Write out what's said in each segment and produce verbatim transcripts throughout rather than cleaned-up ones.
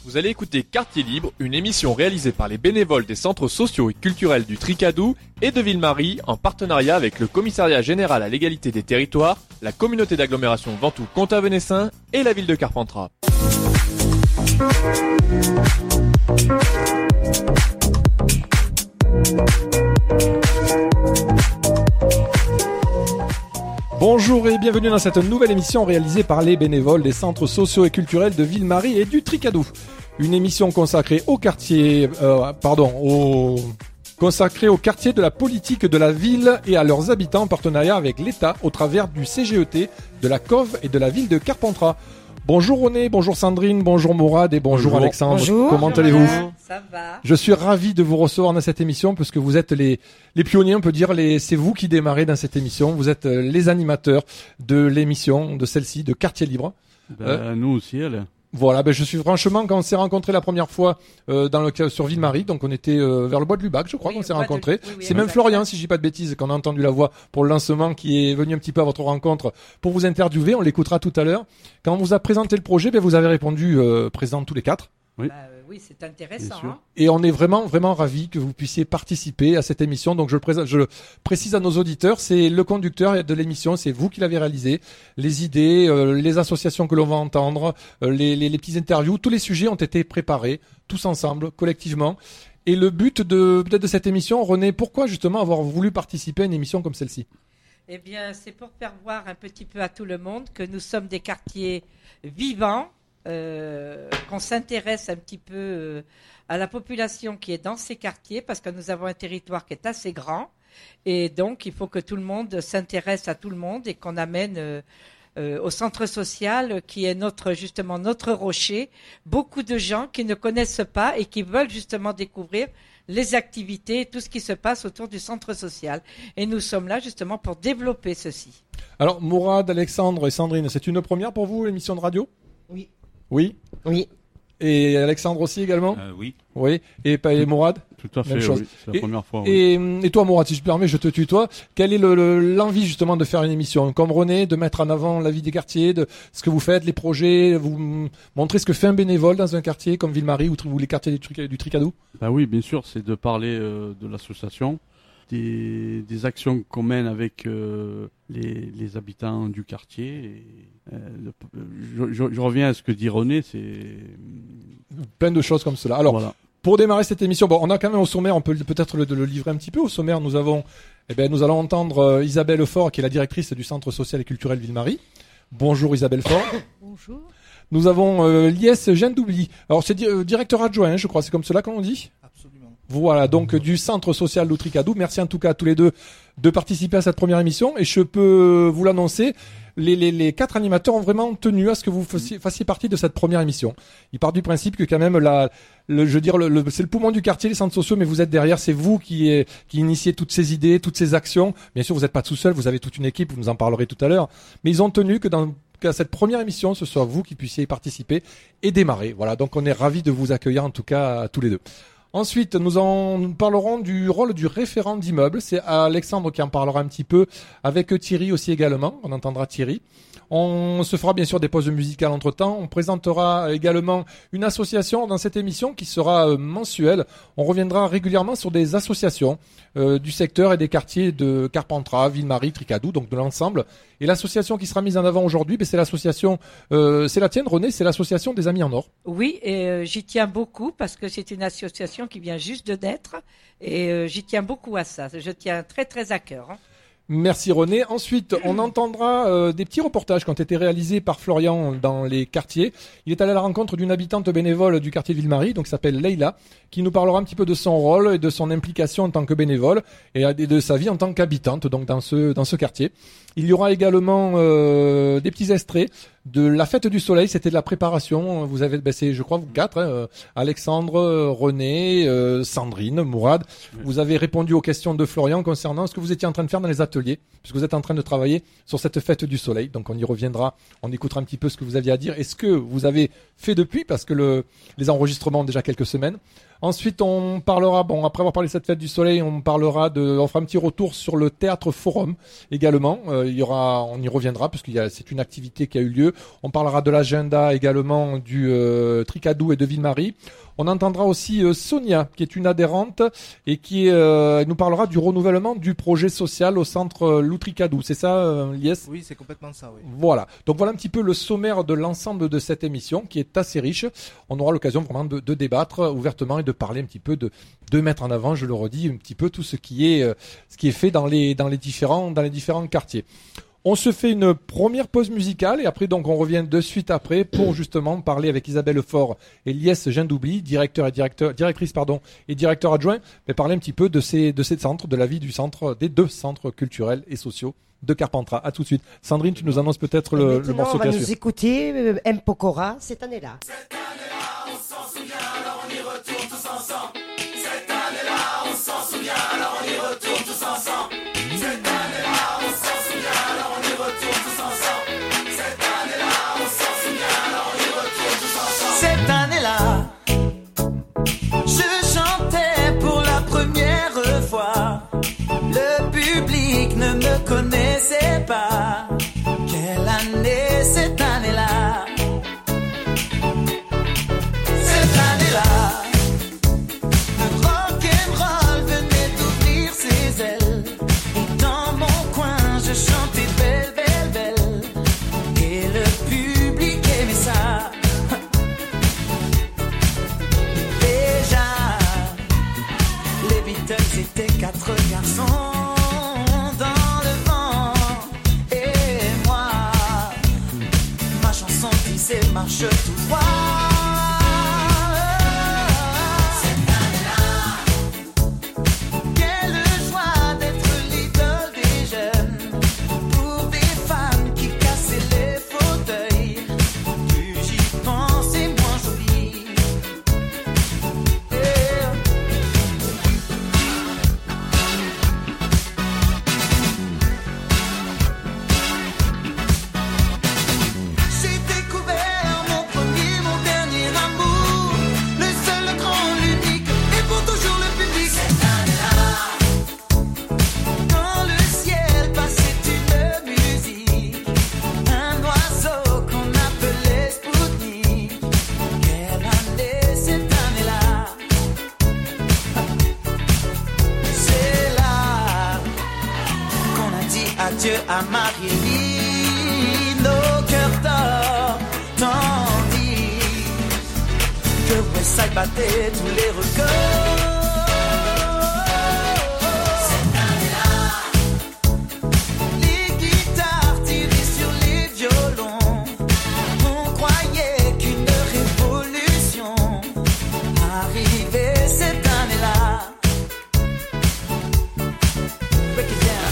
Vous allez écouter Quartier Libre, une émission réalisée par les bénévoles des centres sociaux et culturels du Tricadou et de Ville-Marie en partenariat avec le Commissariat général à l'égalité des territoires, la communauté d'agglomération Ventoux-Comté-Venessin et la ville de Carpentras. Bonjour et bienvenue dans cette nouvelle émission réalisée par les bénévoles des centres sociaux et culturels de Ville-Marie et du Tricadou. Une émission consacrée au quartier, euh, pardon, au, consacrée au quartier de la politique de la ville et à leurs habitants en partenariat avec l'État au travers du C G E T, de la C O V et de la ville de Carpentras. Bonjour René, bonjour Sandrine, bonjour Mourad et bonjour, bonjour. Alexandre. Bonjour. Comment bonjour allez-vous ? Ça va. Je suis ravi de vous recevoir dans cette émission parce que vous êtes les, les pionniers, on peut dire, les, c'est vous qui démarrez dans cette émission. Vous êtes les animateurs de l'émission, de celle-ci, de Quartier Libre. Ben, euh, nous aussi, elle. Voilà, ben je suis franchement, quand on s'est rencontrés la première fois euh, dans le sur Ville-Marie, donc on était euh, vers le bois de Lubac, je crois oui, qu'on s'est de... rencontrés. Oui, oui, c'est même Florian, si je dis pas de bêtises, qu'on a entendu la voix pour le lancement, qui est venu un petit peu à votre rencontre pour vous interviewer. On l'écoutera tout à l'heure. Quand on vous a présenté le projet, ben vous avez répondu euh, présent tous les quatre. Oui. Bah, euh, oui, c'est intéressant. Hein. Et on est vraiment, vraiment ravis que vous puissiez participer à cette émission. Donc, je le, présente, je le précise à nos auditeurs, c'est le conducteur de l'émission, c'est vous qui l'avez réalisé. Les idées, euh, les associations que l'on va entendre, euh, les, les, les petits interviews, tous les sujets ont été préparés, tous ensemble, collectivement. Et le but de, peut-être de cette émission, René, pourquoi justement avoir voulu participer à une émission comme celle-ci ? Eh bien, c'est pour faire voir un petit peu à tout le monde que nous sommes des quartiers vivants, Euh, qu'on s'intéresse un petit peu euh, à la population qui est dans ces quartiers parce que nous avons un territoire qui est assez grand et donc il faut que tout le monde s'intéresse à tout le monde et qu'on amène euh, euh, au centre social qui est notre justement notre rocher beaucoup de gens qui ne connaissent pas et qui veulent justement découvrir les activités, tout ce qui se passe autour du centre social. Et nous sommes là justement pour développer ceci. Alors Mourad, Alexandre et Sandrine, c'est une première pour vous l'émission de radio ? Oui. Oui. Oui. Et Alexandre aussi également ? euh, Oui. Oui. Et, et Mourad ? Tout à fait, chose. oui. C'est la et, première fois. Oui. Et, et toi, Mourad, si je permets, je te tutoie. Quelle est le, le, l'envie justement de faire une émission comme René, de mettre en avant la vie des quartiers, de ce que vous faites, les projets, vous montrer ce que fait un bénévole dans un quartier comme Ville-Marie ou, ou les quartiers du, du Tricadou ? Bah oui, bien sûr, c'est de parler euh, de l'association, des, des actions qu'on mène avec euh, les, les habitants du quartier. Et, euh, le, je, je, je reviens à ce que dit René, c'est plein de choses comme cela. Alors, voilà. Pour démarrer cette émission, bon, on a quand même au sommaire, on peut peut-être le, le livrer un petit peu. Au sommaire, nous avons, eh ben, nous allons entendre euh, Isabelle Faure, qui est la directrice du Centre social et culturel Ville-Marie. Bonjour Isabelle Faure. Bonjour. Nous avons euh, Liès Gendoubli. Alors c'est di- euh, directeur adjoint, hein, je crois, c'est comme cela qu'on dit ? Absolument. Voilà, donc du Centre social du Tricadou. Merci en tout cas à tous les deux de participer à cette première émission. Et je peux vous l'annoncer, les, les, les quatre animateurs ont vraiment tenu à ce que vous fassiez, fassiez partie de cette première émission. Ils partent du principe que quand même, la, le, je veux dire, le, le, c'est le poumon du quartier, les centres sociaux, mais vous êtes derrière, c'est vous qui, est, qui initiez toutes ces idées, toutes ces actions. Bien sûr, vous n'êtes pas tout seul, vous avez toute une équipe, vous nous en parlerez tout à l'heure. Mais ils ont tenu que dans qu'à cette première émission, ce soit vous qui puissiez y participer et démarrer. Voilà, donc on est ravis de vous accueillir en tout cas tous les deux. Ensuite, nous en nous parlerons du rôle du référent d'immeuble. C'est Alexandre qui en parlera un petit peu, avec Thierry aussi également. On entendra Thierry. On se fera bien sûr des pauses musicales entre-temps. On présentera également une association dans cette émission qui sera euh, mensuelle. On reviendra régulièrement sur des associations euh, du secteur et des quartiers de Carpentras, Ville-Marie, Tricadou, donc de l'ensemble. Et l'association qui sera mise en avant aujourd'hui, ben, c'est l'association, euh, c'est la tienne René, c'est l'association des Amis en Or. Oui, et euh, j'y tiens beaucoup parce que c'est une association qui vient juste de naître et euh, j'y tiens beaucoup à ça. Je tiens très très à cœur. Hein. Merci René. Ensuite, on entendra euh, des petits reportages qui ont été réalisés par Florian dans les quartiers. Il est allé à la rencontre d'une habitante bénévole du quartier Ville-Marie, donc qui s'appelle Leïla, qui nous parlera un petit peu de son rôle et de son implication en tant que bénévole et de sa vie en tant qu'habitante donc dans ce dans ce quartier. Il y aura également euh, des petits extraits de la fête du soleil, c'était de la préparation. Vous avez, ben c'est, je crois, vous quatre, hein, Alexandre, René, euh, Sandrine, Mourad. Oui. Vous avez répondu aux questions de Florian concernant ce que vous étiez en train de faire dans les ateliers, puisque vous êtes en train de travailler sur cette fête du soleil. Donc on y reviendra, on écoutera un petit peu ce que vous aviez à dire et ce que vous avez fait depuis, parce que le, les enregistrements ont déjà quelques semaines. Ensuite, on parlera, bon, après avoir parlé de cette fête du soleil, on parlera de, on fera un petit retour sur le théâtre forum également. Euh, il y aura, on y reviendra parce qu'il y a, c'est une activité qui a eu lieu. On parlera de l'agenda également du euh, Tricadou et de Ville-Marie. On entendra aussi euh, Sonia, qui est une adhérente et qui euh, nous parlera du renouvellement du projet social au centre euh, Loutricadou. C'est ça, euh, Lies ? Oui, c'est complètement ça, oui. Voilà. Donc voilà un petit peu le sommaire de l'ensemble de cette émission qui est assez riche. On aura l'occasion vraiment de, de débattre ouvertement et de parler un petit peu, de, de mettre en avant, je le redis, un petit peu tout ce qui est, euh, ce qui est fait dans les, dans les différents, dans les différents quartiers. On se fait une première pause musicale et après donc on revient de suite après pour justement parler avec Isabelle Faure et Lies Gindoubli, directeur et directeur, directrice pardon et directeur adjoint, mais parler un petit peu de ces de ces centres, de la vie du centre, des deux centres culturels et sociaux de Carpentras. À tout de suite. Sandrine, tu nous annonces peut-être le, le morceau on va qui nous suit. écouter euh, M. Pokora cette année-là. Cette année-là, on s'en souvient, alors on y retourne tous ensemble. Cette année-là, on s'en souvient, alors on y retourne tous ensemble. Cette année-là, on s'en souvient, alors on y retourne tous ensemble. Cette année-là, on s'en souvient, alors on y retourne tous ensemble. Cette année-là, je chantais pour la première fois. Le public ne me connaissait pas. Quelle année cette année-là? Cette année-là, le rock'n'roll venait d'ouvrir ses ailes. Et dans mon coin, je chantais belle, belle, belle. Et le public aimait ça. Déjà, les Beatles étaient quatre garçons. Marche tout droit. Cette année-là, quelle joie d'être l'idole des jeunes. Pour des femmes qui cassaient les fauteuils. Plus j'y pense et moins j'oublie. Yeah. J'ai découvert adieu à Marie, nos cœurs d'or, tandis que Westside battait tous les records. Cette année-là, les guitares tirées sur les violons, on croyait qu'une révolution arrivait cette année-là. Break it down.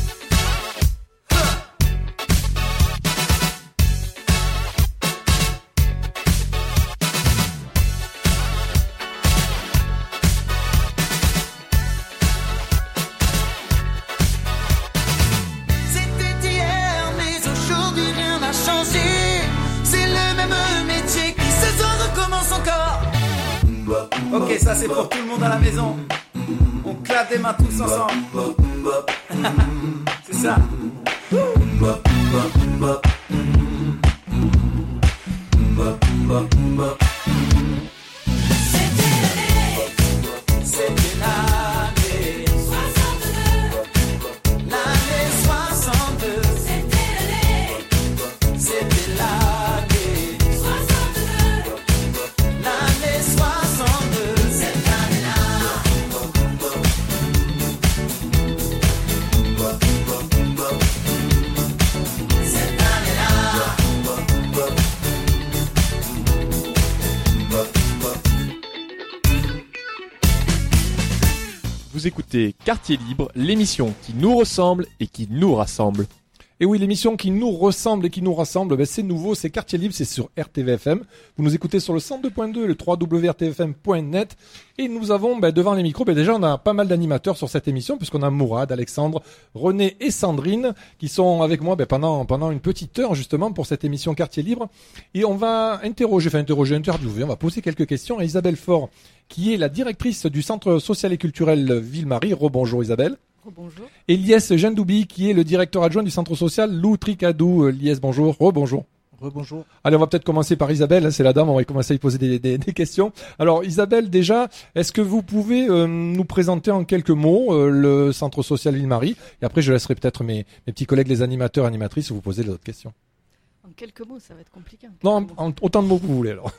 Ok, ça c'est pour tout le monde à la maison. On claque des mains tous ensemble. C'est ça. C'était l'année soixante-deux. L'année soixante-deux. C'était l'année. C'était l'année soixante-deux. L'année soixante-deux. Cette année-là. Cette année-là. Vous écoutez Quartier Libre, l'émission qui nous ressemble et qui nous rassemble. Et oui, l'émission qui nous ressemble et qui nous rassemble, ben c'est nouveau, c'est Quartier Libre, c'est sur R T V F M. Vous nous écoutez sur le cent deux point deux, le w w w point r t v f m point net. Et nous avons ben, devant les micros, ben, déjà on a pas mal d'animateurs sur cette émission, puisqu'on a Mourad, Alexandre, René et Sandrine, qui sont avec moi ben, pendant, pendant une petite heure justement pour cette émission Quartier Libre. Et on va interroger, enfin interroger, interviewer, on va poser quelques questions à Isabelle Faure, qui est la directrice du Centre social et culturel Ville-Marie. Rebonjour Isabelle. Bonjour. Et Liès Gendoubi, qui est le directeur adjoint du centre social Lou Tricadou. Liès, bonjour. Rebonjour. Rebonjour. Allez, on va peut-être commencer par Isabelle, hein, c'est la dame, on va commencer à lui poser des, des, des questions. Alors Isabelle, déjà, est-ce que vous pouvez euh, nous présenter en quelques mots euh, le centre social Ville-Marie? Et après, je laisserai peut-être mes, mes petits collègues, les animateurs, animatrices, vous poser d'autres questions. En quelques mots, ça va être compliqué. Non, en, en, autant de mots que vous voulez alors.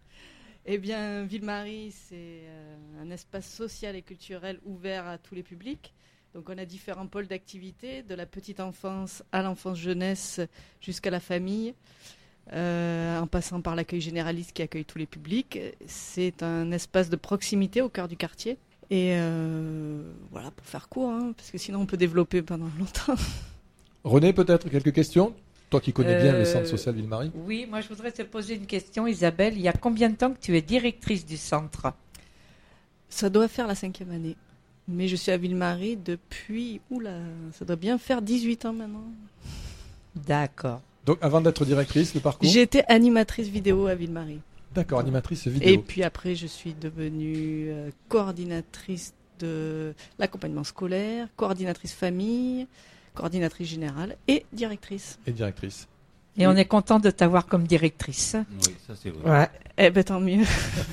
Eh bien, Ville-Marie, c'est euh, un espace social et culturel ouvert à tous les publics. Donc on a différents pôles d'activité, de la petite enfance à l'enfance-jeunesse jusqu'à la famille, euh, en passant par l'accueil généraliste qui accueille tous les publics. C'est un espace de proximité au cœur du quartier. Et euh, voilà, pour faire court, hein, parce que sinon on peut développer pendant longtemps. René, peut-être quelques questions? Toi qui connais bien Euh, le centre social Ville-Marie. Oui, moi je voudrais te poser une question, Isabelle. Il y a combien de temps que tu es directrice du centre? Ça doit faire la cinquième année. Mais je suis à Ville-Marie depuis, oula, ça doit bien faire dix-huit ans maintenant. D'accord. Donc avant d'être directrice, le parcours? J'ai été animatrice vidéo à Ville-Marie. D'accord, animatrice vidéo. Et puis après, je suis devenue euh, coordinatrice de l'accompagnement scolaire, coordinatrice famille, coordinatrice générale et directrice. Et directrice. Et on est content de t'avoir comme directrice. Oui, ça c'est vrai. Ouais, eh ben tant mieux.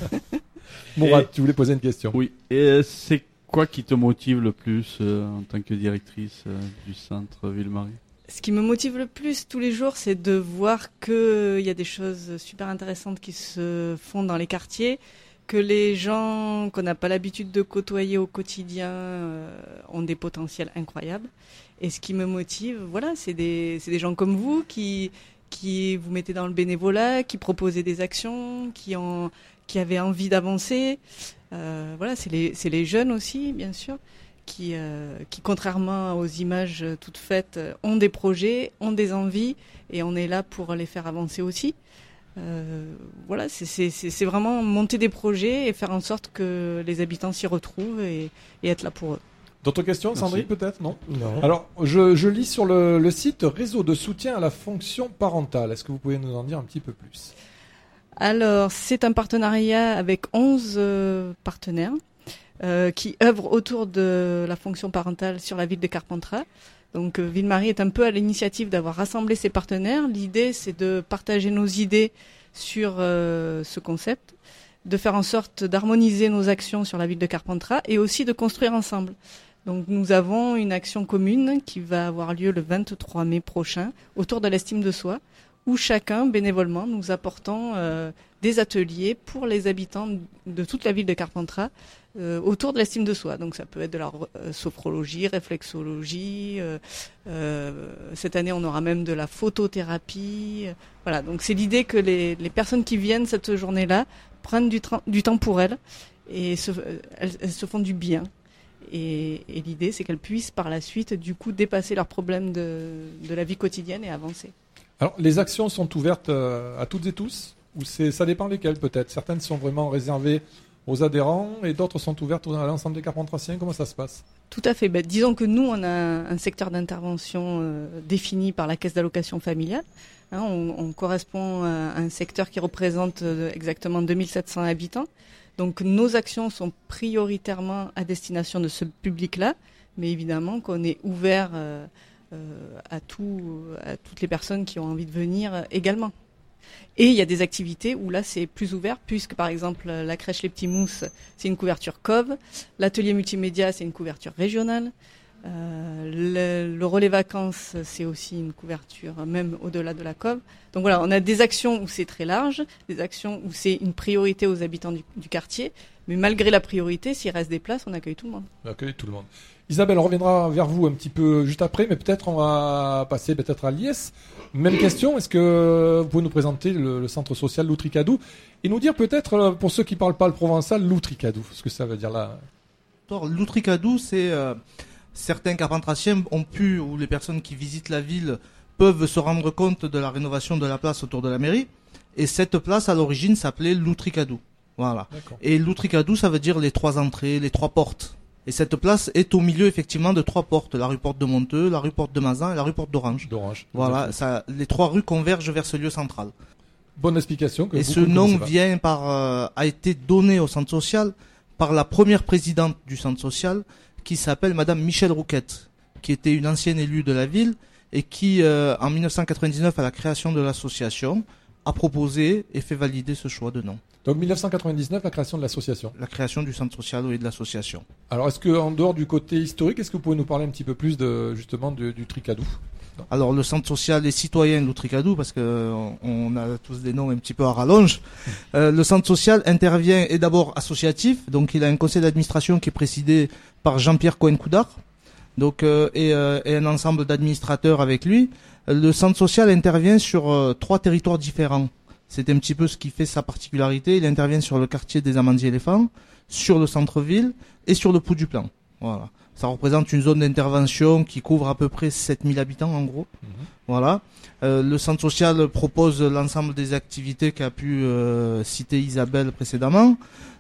Mourad, Et- tu voulais poser une question? Oui. Et euh, c'est quoi qui te motive le plus euh, en tant que directrice euh, du centre Ville-Marie? Ce qui me motive le plus tous les jours, c'est de voir qu'il y a des choses super intéressantes qui se font dans les quartiers, que les gens qu'on n'a pas l'habitude de côtoyer au quotidien euh, ont des potentiels incroyables. Et ce qui me motive, voilà, c'est des, c'est des gens comme vous qui, qui vous mettez dans le bénévolat, qui proposaient des actions, qui, ont, qui avaient envie d'avancer. Euh, voilà, c'est les, c'est les jeunes aussi, bien sûr. Qui, euh, qui, contrairement aux images toutes faites, euh, ont des projets, ont des envies, et on est là pour les faire avancer aussi. Euh, voilà, c'est, c'est, c'est, c'est vraiment monter des projets et faire en sorte que les habitants s'y retrouvent et, et être là pour eux. D'autres questions, Merci. Sandrine, peut-être? Non. Non. Alors, je, je lis sur le, le site Réseau de soutien à la fonction parentale. Est-ce que vous pouvez nous en dire un petit peu plus? Alors, c'est un partenariat avec onze euh, partenaires euh, qui œuvrent autour de la fonction parentale sur la ville de Carpentras. Donc, euh, Ville-Marie est un peu à l'initiative d'avoir rassemblé ses partenaires. L'idée, c'est de partager nos idées sur euh, ce concept, de faire en sorte d'harmoniser nos actions sur la ville de Carpentras et aussi de construire ensemble. Donc, nous avons une action commune qui va avoir lieu le vingt-trois mai prochain autour de l'estime de soi, où chacun, bénévolement, nous apportons euh, des ateliers pour les habitants de toute la ville de Carpentras euh, autour de l'estime de soi. Donc ça peut être de la euh, sophrologie, réflexologie. Euh, euh, cette année, on aura même de la photothérapie. Euh, voilà, donc c'est l'idée que les, les personnes qui viennent cette journée-là prennent du, tra- du temps pour elles et se, elles, elles se font du bien. Et, et l'idée, c'est qu'elles puissent par la suite, du coup, dépasser leurs problèmes de, de la vie quotidienne et avancer. Alors, les actions sont ouvertes euh, à toutes et tous? Ou c'est, ça dépend lesquelles peut-être? Certaines sont vraiment réservées aux adhérents et d'autres sont ouvertes à l'ensemble des Carpentraciens. Comment ça se passe? Tout à fait. Ben, disons que nous, on a un secteur d'intervention euh, défini par la caisse d'allocation familiale. Hein, on, on correspond à un secteur qui représente euh, exactement deux mille sept cents habitants. Donc nos actions sont prioritairement à destination de ce public-là, mais évidemment qu'on est ouvert euh, euh, à, tout, à toutes les personnes qui ont envie de venir euh, également. Et il y a des activités où là c'est plus ouvert, puisque par exemple la crèche Les Petits Mousses, c'est une couverture C O V, l'atelier multimédia, c'est une couverture régionale, euh, le, le relais vacances, c'est aussi une couverture même au-delà de la C O V. Donc voilà, on a des actions où c'est très large, des actions où c'est une priorité aux habitants du, du quartier, mais malgré la priorité, s'il reste des places, on accueille tout le monde. On accueille tout le monde. Isabelle, on reviendra vers vous un petit peu juste après, mais peut-être on va passer peut-être à Liès. Même question, est-ce que vous pouvez nous présenter le, le centre social Lou Tricadou et nous dire peut-être, pour ceux qui ne parlent pas le provençal, Lou Tricadou, ce que ça veut dire là? Lou Tricadou, c'est euh, certains Carpentraciens ont pu, ou les personnes qui visitent la ville, peuvent se rendre compte de la rénovation de la place autour de la mairie. Et cette place, à l'origine, s'appelait Loutricadou. Voilà. D'accord. Et Loutricadou, ça veut dire les trois entrées, les trois portes. Et cette place est au milieu, effectivement, de trois portes. La rue Porte de Monteux, la rue Porte de Mazan et la rue Porte d'Orange. D'Orange. Voilà, ça, les trois rues convergent vers ce lieu central. Bonne explication. Que Et beaucoup ce ne nom connaissaient pas. vient par, euh, a été donné au centre social par la première présidente du centre social, qui s'appelle Madame Michèle Rouquette, qui était une ancienne élue de la ville et qui, euh, en mille neuf cent quatre-vingt-dix-neuf, à la création de l'association, a proposé et fait valider ce choix de nom. Donc mille neuf cent quatre-vingt-dix-neuf, la création de l'association. La création du centre social et de l'association. Alors, est-ce que en dehors du côté historique, est-ce que vous pouvez nous parler un petit peu plus de justement du, du Tricadou? Alors le centre social et citoyen Loutricadou, parce que euh, on a tous des noms un petit peu à rallonge. Euh, le centre social intervient est d'abord associatif, donc il a un conseil d'administration qui est présidé par Jean-Pierre Cohen-Coudard, donc euh, et, euh, et un ensemble d'administrateurs avec lui. Le centre social intervient sur euh, trois territoires différents. C'est un petit peu ce qui fait sa particularité. Il intervient sur le quartier des Amandiers-Éléphants, sur le centre-ville et sur le Pou du Plan. Voilà. Ça représente une zone d'intervention qui couvre à peu près sept mille habitants en gros. Mmh. Voilà. Euh, le centre social propose l'ensemble des activités qu'a pu euh, citer Isabelle précédemment,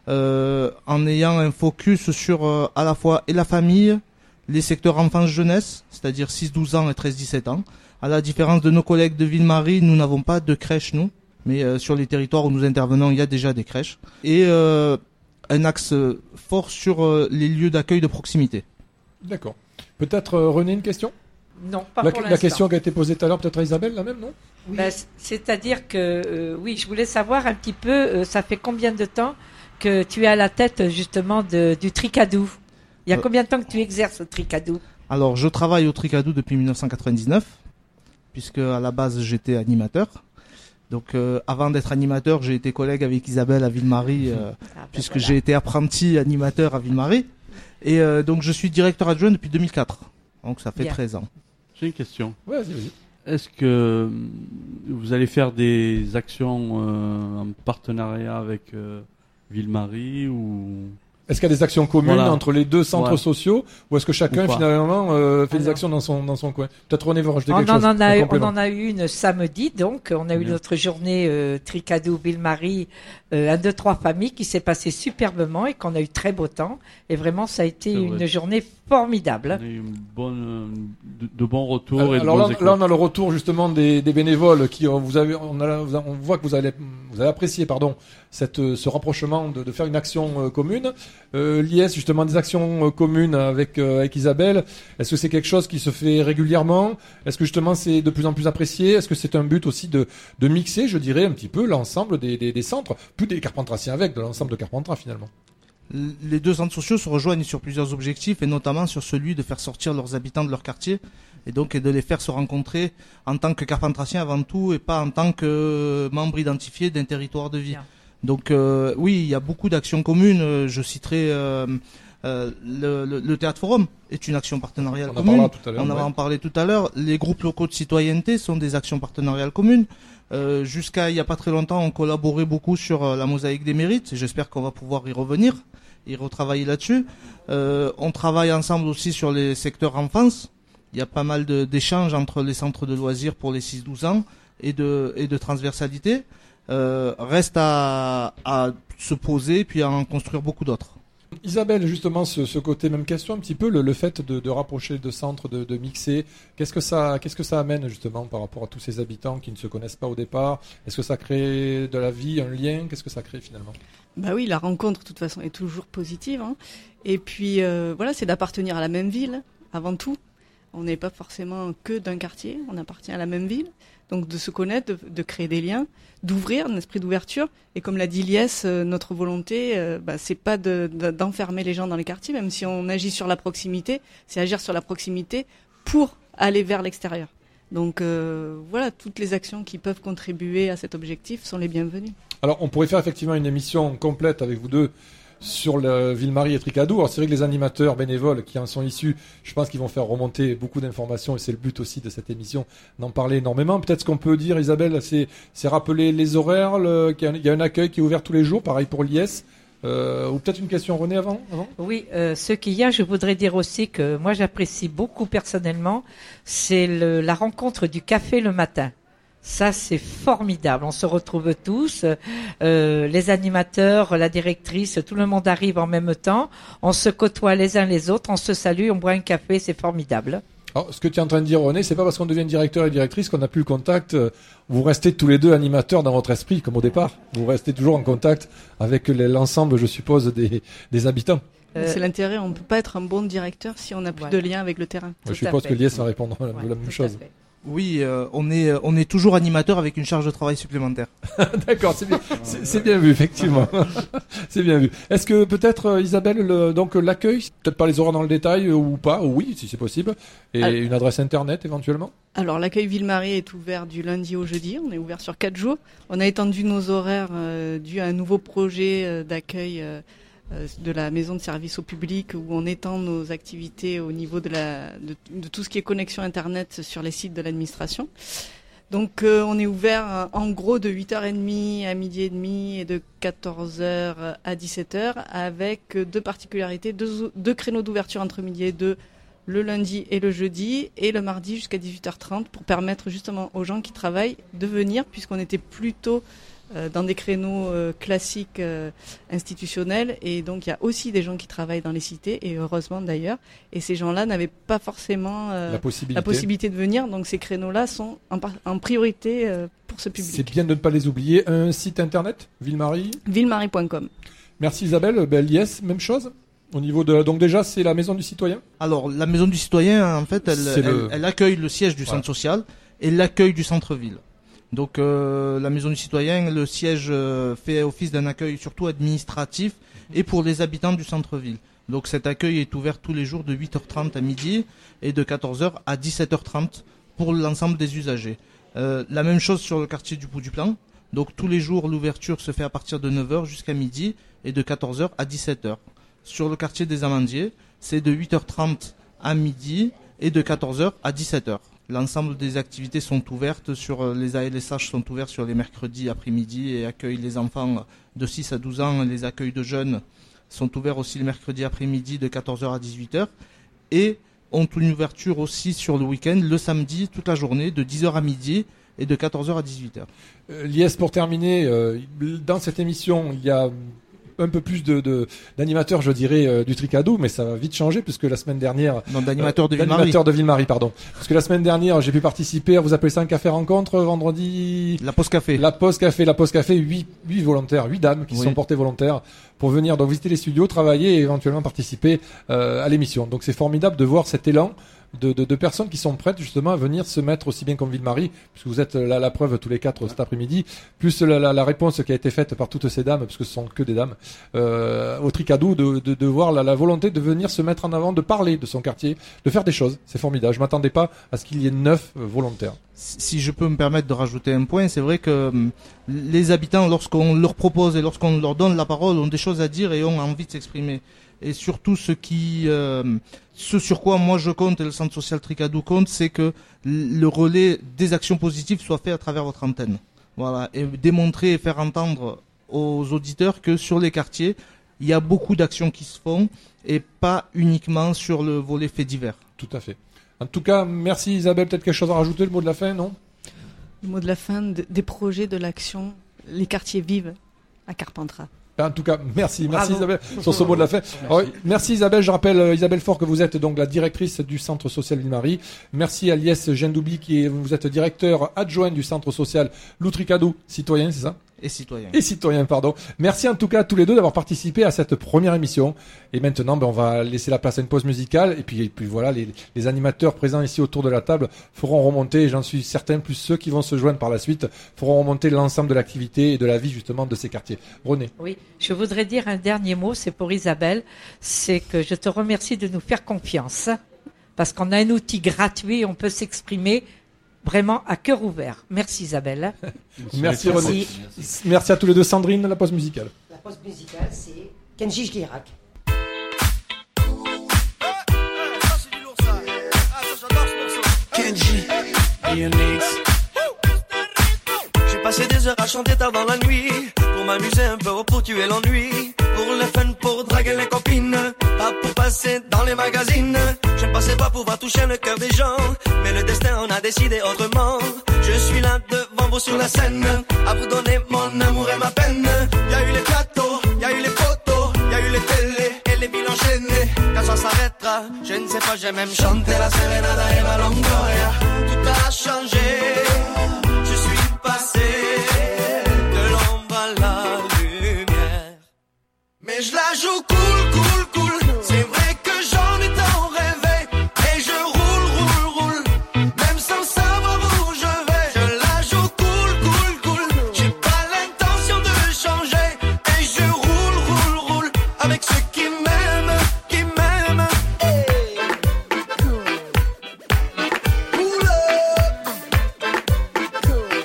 euh, en ayant un focus sur euh, à la fois et la famille, les secteurs enfance-jeunesse, c'est-à-dire six douze ans et treize dix-sept ans. À la différence de nos collègues de Ville-Marie, nous n'avons pas de crèche, nous. Mais euh, sur les territoires où nous intervenons, il y a déjà des crèches. Et euh, un axe fort sur euh, les lieux d'accueil de proximité. D'accord. Peut-être euh, René, une question? Non, pas la, pour la l'instant. question qui a été posée tout à l'heure, peut-être à Isabelle, la même, non? Oui. Ben, c'est-à-dire que, euh, oui, je voulais savoir un petit peu, euh, ça fait combien de temps que tu es à la tête justement de, du Tricadou? Il y a euh, combien de temps que tu exerces au Tricadou? Alors, je travaille au Tricadou depuis mille neuf cent quatre-vingt-dix-neuf, puisque à la base j'étais animateur. Donc, euh, avant d'être animateur, j'ai été collègue avec Isabelle à Ville-Marie, euh, ah, ben puisque voilà. J'ai été apprenti animateur à Ville-Marie. Et euh, donc, je suis directeur adjoint depuis deux mille quatre. Donc, ça fait Bien. treize ans. J'ai une question. Ouais, vas-y, vas-y. Est-ce que vous allez faire des actions euh, en partenariat avec euh, Ville-Marie ou... Est-ce qu'il y a des actions communes voilà. entre les deux centres ouais. sociaux, ou est-ce que chacun finalement euh, fait Alors. des actions dans son dans son coin? Peut-être René veut rajouter on quelque en chose. En a eu, on en a eu une samedi, donc on a eu Bien. notre journée euh, Tricadou Ville-Marie, euh, un, deux, trois familles qui s'est passée superbement et qu'on a eu très beau temps. Et vraiment, ça a été une vrai. journée formidable. On a eu une bonne, de, de bons retours. Alors, et de alors bons là, là, on a le retour justement des, des bénévoles qui vous avez, on, a, on voit que vous avez, vous avez apprécié, pardon, cette, ce rapprochement de, de faire une action euh, commune. Euh, L'I S, justement, des actions euh, communes avec, euh, avec Isabelle. Est-ce que c'est quelque chose qui se fait régulièrement? Est-ce que justement c'est de plus en plus apprécié? Est-ce que c'est un but aussi de, de mixer, je dirais, un petit peu l'ensemble des, des, des centres, plus des Carpentraciens avec, de l'ensemble de Carpentras finalement? Les deux centres sociaux se rejoignent sur plusieurs objectifs et notamment sur celui de faire sortir leurs habitants de leur quartier et donc de les faire se rencontrer en tant que Carpentraciens avant tout et pas en tant que membres identifiés d'un territoire de vie. Bien. Donc euh, oui, il y a beaucoup d'actions communes. Je citerai euh, euh, le, le, le Théâtre Forum est une action partenariale On commune. Tout à On ouais. va en parler tout à l'heure. Les groupes locaux de citoyenneté sont des actions partenariales communes. Euh, jusqu'à il y a pas très longtemps, on collaborait beaucoup sur euh, la mosaïque des mérites. J'espère qu'on va pouvoir y revenir et retravailler là-dessus. Euh, on travaille ensemble aussi sur les secteurs enfance. Il y a pas mal de, d'échanges entre les centres de loisirs pour les six douze ans et de, et de transversalité. Euh, reste à, à se poser puis à en construire beaucoup d'autres. Isabelle, justement, ce, ce côté, même question un petit peu, le, le fait de, de rapprocher deux centres, de, de mixer, qu'est-ce que ça, qu'est-ce que ça amène justement par rapport à tous ces habitants qui ne se connaissent pas au départ? Est-ce que ça crée de la vie, un lien? Qu'est-ce que ça crée finalement? Bah oui, la rencontre de toute façon est toujours positive, hein. Et puis euh, voilà, c'est d'appartenir à la même ville avant tout. On n'est pas forcément que d'un quartier, on appartient à la même ville. Donc de se connaître, de, de créer des liens, d'ouvrir, un esprit d'ouverture. Et comme l'a dit Lies, euh, notre volonté, euh, bah, c'est pas de, de, d'enfermer les gens dans les quartiers, même si on agit sur la proximité, c'est agir sur la proximité pour aller vers l'extérieur. Donc euh, voilà, toutes les actions qui peuvent contribuer à cet objectif sont les bienvenues. Alors on pourrait faire effectivement une émission complète avec vous deux sur le Ville-Marie et Tricadou. Alors c'est vrai que les animateurs bénévoles qui en sont issus, je pense qu'ils vont faire remonter beaucoup d'informations et c'est le but aussi de cette émission d'en parler énormément. Peut-être ce qu'on peut dire, Isabelle, c'est, c'est rappeler les horaires, le, qu'il y a un, il y a un accueil qui est ouvert tous les jours, pareil pour l'I S. Euh, ou peut-être une question René avant, avant Oui, euh, ce qu'il y a, je voudrais dire aussi que moi j'apprécie beaucoup personnellement, c'est le, la rencontre du café le matin. Ça, c'est formidable. On se retrouve tous, euh, les animateurs, la directrice, tout le monde arrive en même temps. On se côtoie les uns les autres, on se salue, on boit un café, c'est formidable. Alors, ce que tu es en train de dire, René, c'est pas parce qu'on devient directeur et directrice qu'on n'a plus le contact. Vous restez tous les deux animateurs dans votre esprit, comme au départ. Vous restez toujours en contact avec l'ensemble, je suppose, des, des habitants. Euh, c'est l'intérêt, on ne peut pas être un bon directeur si on n'a plus voilà. de lien avec le terrain. Je suppose que Lies va répondre la, ouais, la même chose. Oui, euh, on est on est toujours animateur avec une charge de travail supplémentaire. D'accord, c'est bien, c'est, c'est bien vu, effectivement. C'est bien vu. Est-ce que peut-être euh, Isabelle, le, donc l'accueil, peut-être pas les horaires dans le détail euh, ou pas, ou oui, si c'est possible, et Alors, une adresse internet éventuellement. Alors l'accueil Ville-Marie est ouvert du lundi au jeudi. On est ouvert sur quatre jours. On a étendu nos horaires euh, dû à un nouveau projet euh, d'accueil. Euh, de la maison de service au public où on étend nos activités au niveau de, la, de, de tout ce qui est connexion Internet sur les sites de l'administration. Donc euh, on est ouvert euh, en gros de huit heures trente à midi et demi et de quatorze heures à dix-sept heures avec deux particularités, deux, deux créneaux d'ouverture entre midi et deux le lundi et le jeudi et le mardi jusqu'à dix-huit heures trente pour permettre justement aux gens qui travaillent de venir puisqu'on était plutôt dans des créneaux euh, classiques euh, institutionnels et donc il y a aussi des gens qui travaillent dans les cités et heureusement d'ailleurs et ces gens-là n'avaient pas forcément euh, la, possibilité. la possibilité de venir donc ces créneaux-là sont en, par- en priorité euh, pour ce public. C'est bien de ne pas les oublier. Un site internet, Ville-Marie Ville-Marie point com. Merci Isabelle. Ben, Lies, même chose au niveau de donc déjà c'est la maison du citoyen. Alors la maison du citoyen en fait elle, elle, le... elle accueille le siège du voilà. centre social et l'accueil du centre-ville. Donc euh, la maison du citoyen, le siège euh, fait office d'un accueil surtout administratif et pour les habitants du centre-ville. Donc cet accueil est ouvert tous les jours de huit heures trente à midi et de quatorze heures à dix-sept heures trente pour l'ensemble des usagers. Euh, la même chose sur le quartier du Bout du Plan. Donc tous les jours l'ouverture se fait à partir de neuf heures jusqu'à midi et de quatorze heures à dix-sept heures. Sur le quartier des Amandiers, c'est de huit heures trente à midi et de quatorze heures à dix-sept heures. L'ensemble des activités sont ouvertes sur les A L S H sont ouverts sur les mercredis après-midi et accueillent les enfants de six à douze ans. Les accueils de jeunes sont ouverts aussi le mercredi après-midi de quatorze heures à dix-huit heures et ont une ouverture aussi sur le week-end le samedi toute la journée de dix heures à midi et de quatorze heures à dix-huit heures. Euh, Lies, pour terminer, euh, dans cette émission, il y a un peu plus de, de d'animateurs, je dirais, euh, du Tricadou, mais ça va vite changer puisque la semaine dernière, non, d'animateurs de euh, Ville-Marie, d'animateurs de Ville-Marie, pardon, parce que la semaine dernière, j'ai pu participer. Vous appelez ça un café rencontre vendredi? La pause café. La pause café, la pause café. Huit, huit volontaires, huit dames qui oui. sont portées volontaires pour venir donc visiter les studios, travailler et éventuellement participer euh, à l'émission. Donc c'est formidable de voir cet élan. De, de, de personnes qui sont prêtes justement à venir se mettre aussi bien comme Ville-Marie, puisque vous êtes là la preuve tous les quatre cet après-midi, plus la, la, la réponse qui a été faite par toutes ces dames, parce que ce sont que des dames, euh, au Tricadou, de, de, de voir la, la volonté de venir se mettre en avant, de parler de son quartier, de faire des choses. C'est formidable. Je m'attendais pas à ce qu'il y ait neuf volontaires. Si je peux me permettre de rajouter un point, c'est vrai que les habitants, lorsqu'on leur propose et lorsqu'on leur donne la parole, ont des choses à dire et ont envie de s'exprimer. Et surtout, ce qui, euh, ce sur quoi moi je compte et le centre social Tricadou compte, c'est que le relais des actions positives soit fait à travers votre antenne. Voilà, et démontrer et faire entendre aux auditeurs que sur les quartiers, il y a beaucoup d'actions qui se font et pas uniquement sur le volet fait divers. Tout à fait. En tout cas, merci Isabelle. Peut-être quelque chose à rajouter, le mot de la fin, non? Le mot de la fin de, des projets de l'action, les quartiers vivent à Carpentras. En tout cas, merci, merci Bravo. Isabelle sur ce mot de la fin. Merci. Alors, merci Isabelle, je rappelle euh, Isabelle Faure que vous êtes donc la directrice du centre social Ville-Marie. Merci à Lies Gendoubi qui est, vous êtes directeur adjoint du centre social Loutricadou, citoyen, c'est ça? Et citoyen. Et citoyen, pardon. Merci en tout cas à tous les deux d'avoir participé à cette première émission. Et maintenant, ben, on va laisser la place à une pause musicale. Et puis, et puis voilà, les, les animateurs présents ici autour de la table feront remonter, j'en suis certain, plus ceux qui vont se joindre par la suite, feront remonter l'ensemble de l'activité et de la vie justement de ces quartiers. René. Oui, je voudrais dire un dernier mot, c'est pour Isabelle. C'est que je te remercie de nous faire confiance. Parce qu'on a un outil gratuit, on peut s'exprimer vraiment à cœur ouvert. Merci Isabelle. Merci, Merci René. Merci. Merci à tous les deux. Sandrine, la pause musicale. La pause musicale, c'est Kenji Girac. Kenji, Ionix. J'ai passé des heures à chanter tard dans la nuit pour m'amuser un peu, pour tuer l'ennui. pour le fun, pour draguer les copines, pas pour passer dans les magazines. Je ne pensais pas pouvoir toucher le cœur des gens, mais le destin en a décidé autrement. Je suis là devant vous sur la scène, à vous donner mon amour et ma peine. Y a eu les plateaux, y a eu les photos, y a eu les télés et les villes enchaînées. Quand ça s'arrêtera, je ne sais pas, j'ai même chanté la Serenata et la Longoria. Tout a changé, je suis passé de l'ombre à la lumière. Mais je la joue cool, cool, cool. C'est vrai que j'en ai tant rêvé. Et je roule, roule, roule, même sans savoir où je vais. Je la joue cool, cool, cool. J'ai pas l'intention de changer. Et je roule, roule, roule, avec ceux qui m'aiment, qui m'aiment. Hey. Cool up.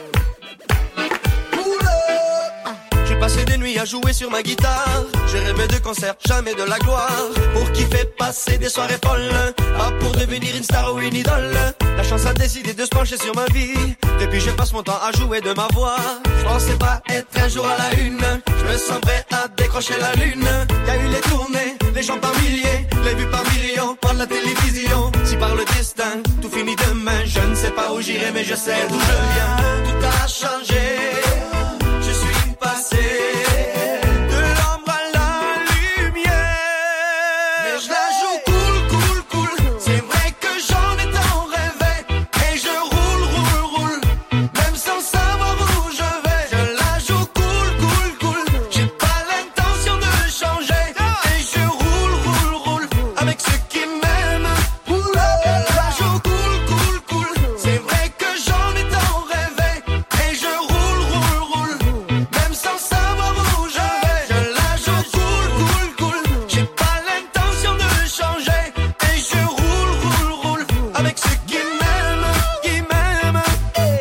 Cool up. J'ai passé des nuits à jouer sur ma guitare. J'ai rêvé de concerts, jamais de la gloire. Pour kiffer, passer des soirées folles, pas pour devenir une star ou une idole. La chance a décidé de se pencher sur ma vie. Depuis je passe mon temps à jouer de ma voix. Je pensais pas être un jour à la une. Je me sens prêt à décrocher la lune. Y a eu les tournées, les gens par milliers, les vues par millions, par la télévision. Si par le destin, tout finit demain. Je ne sais pas où j'irai, mais je sais d'où je viens. Tout a changé, je suis passé de l'ombre à la lumière. Mais je la joue cool, cool, cool. C'est vrai que j'en ai tant rêvé. Et je roule, roule, roule, même sans savoir où je vais. Je la joue cool, cool, cool. J'ai pas l'intention de changer. Et je roule, roule, roule, avec ceux qui m'aiment. Je la joue cool, cool, cool. C'est vrai que j'en ai tant rêvé. Et je roule, roule, roule, même sans savoir où je vais. Je la joue cool, cool, cool. J'ai pas l'intention de changer. Et je roule, roule, roule, avec ceux qui m'aiment, qui m'aiment. Hey.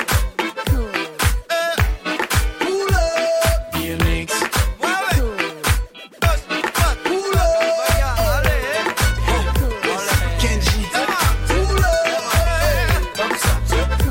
Eh. Cool up. D M X. Ouais, ouais. Cool up. Allez. Kenji. Cool up. Comme ça.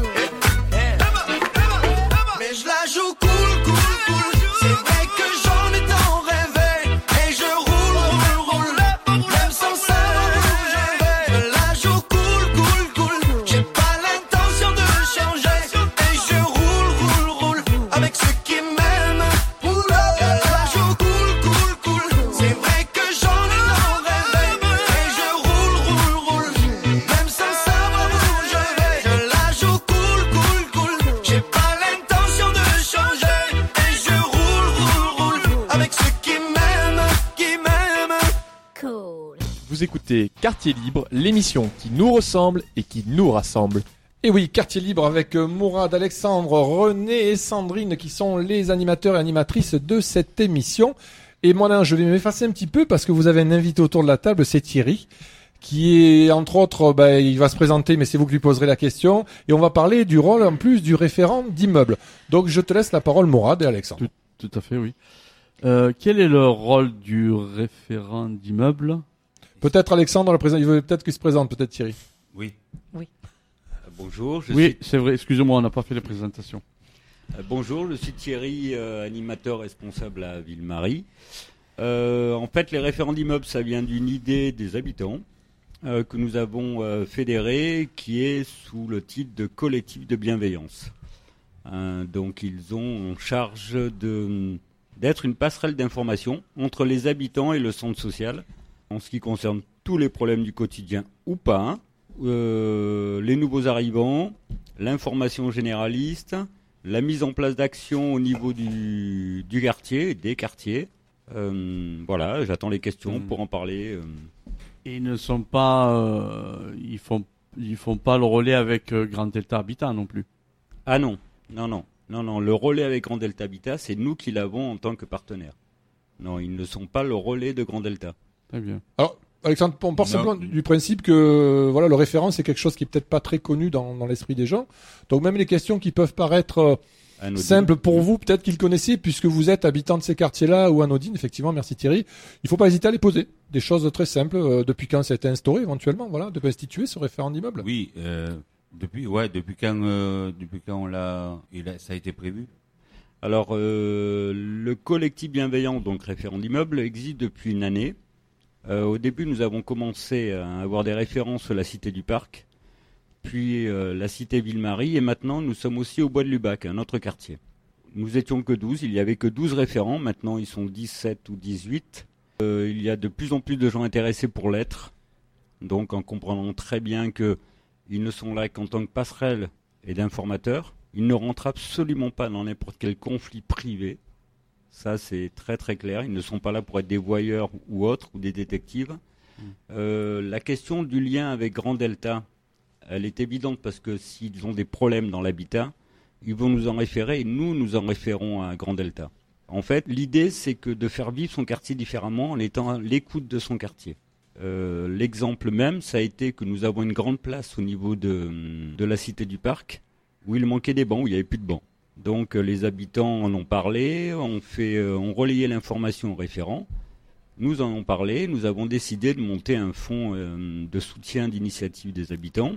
Mais je la joue cool, cool, cool. C'est vrai que j'en ai tant rêvé. Et je roule, roule, roule, même sans savoir où je vais. Je la joue cool, cool, cool. J'ai pas l'intention de changer. Et je roule, roule, roule, avec ceux qui m'aiment. Je la joue cool, cool, cool. C'est vrai que j'en ai tant rêvé. Et je roule, roule, roule, même sans savoir où je vais. Je la joue cool, cool, cool. J'ai pas l'intention de changer. Et je roule, roule, roule, avec ceux qui m'aiment, qui m'aiment. Cool. Vous écoutez Quartier Libre, l'émission qui nous ressemble et qui nous rassemble. Et oui, Quartier Libre avec euh, Mourad, Alexandre, René et Sandrine qui sont les animateurs et animatrices de cette émission. Et moi là, je vais m'effacer un petit peu parce que vous avez un invité autour de la table, c'est Thierry, qui est entre autres, ben, il va se présenter, mais c'est vous qui lui poserez la question. Et on va parler du rôle en plus du référent d'immeuble. Donc je te laisse la parole, Mourad et Alexandre. Tout, tout à fait, oui. Euh, quel est le rôle du référent d'immeuble? Peut-être Alexandre, le président, il veut peut-être qu'il se présente, peut-être Thierry. Oui. Oui. Euh, bonjour, je Oui, suis... c'est vrai, excusez-moi, on n'a pas fait les présentations. euh, bonjour, je suis Thierry, euh, animateur responsable à Ville-Marie. Euh, en fait, les référents d'immeubles, ça vient d'une idée des habitants euh, que nous avons euh, fédérée, qui est sous le titre de collectif de bienveillance. Euh, donc, ils ont en charge de d'être une passerelle d'information entre les habitants et le centre social, en ce qui concerne tous les problèmes du quotidien ou pas, hein. euh, les nouveaux arrivants, l'information généraliste, la mise en place d'actions au niveau du, du quartier, des quartiers. Euh, voilà, j'attends les questions pour en parler. euh. Et ils ne sont pas, euh, ils font, ils font pas le relais avec euh, Grand Delta Habitat non plus. Ah non, non, non, non, non. Le relais avec Grand Delta Habitat, c'est nous qui l'avons en tant que partenaire. Non, ils ne sont pas le relais de Grand Delta. Très bien. Alors, Alexandre, on part Non. simplement du principe que voilà, le référent, c'est quelque chose qui est peut-être pas très connu dans, dans l'esprit des gens. Donc même les questions qui peuvent paraître euh, Anodine. simples pour vous, peut-être qu'ils connaissaient, puisque vous êtes habitant de ces quartiers-là ou anodines, effectivement, merci Thierry. Il faut pas hésiter à les poser. Des choses très simples. Euh, depuis quand ça a été instauré, éventuellement, voilà, de instituer ce référent d'immeuble. Oui, euh, depuis, ouais, depuis quand, euh, depuis quand on l'a, il a, ça a été prévu. Alors, euh, le collectif bienveillant, donc référent d'immeuble, existe depuis une année. Euh, au début, nous avons commencé à avoir des références sur la cité du Parc, puis euh, la cité Ville-Marie, et maintenant nous sommes aussi au Bois de Lubac, un autre quartier. Nous étions que douze, il n'y avait que douze référents, maintenant ils sont dix-sept ou dix-huit. Euh, il y a de plus en plus de gens intéressés pour l'être, donc en comprenant très bien qu'ils ne sont là qu'en tant que passerelle et d'informateurs. Ils ne rentrent absolument pas dans n'importe quel conflit privé. Ça, c'est très très clair. Ils ne sont pas là pour être des voyeurs ou autres, ou des détectives. Mmh. Euh, la question du lien avec Grand Delta, elle est évidente parce que s'ils ont des problèmes dans l'habitat, ils vont nous en référer et nous, nous en référons à Grand Delta. En fait, l'idée, c'est que de faire vivre son quartier différemment en étant à l'écoute de son quartier. Euh, l'exemple même, ça a été que nous avons une grande place au niveau de, de la cité du Parc, où il manquait des bancs, où il n'y avait plus de bancs. Donc euh, les habitants en ont parlé, on fait, euh, on relayait l'information aux référents. Nous en avons parlé, nous avons décidé de monter un fonds euh, de soutien d'initiative des habitants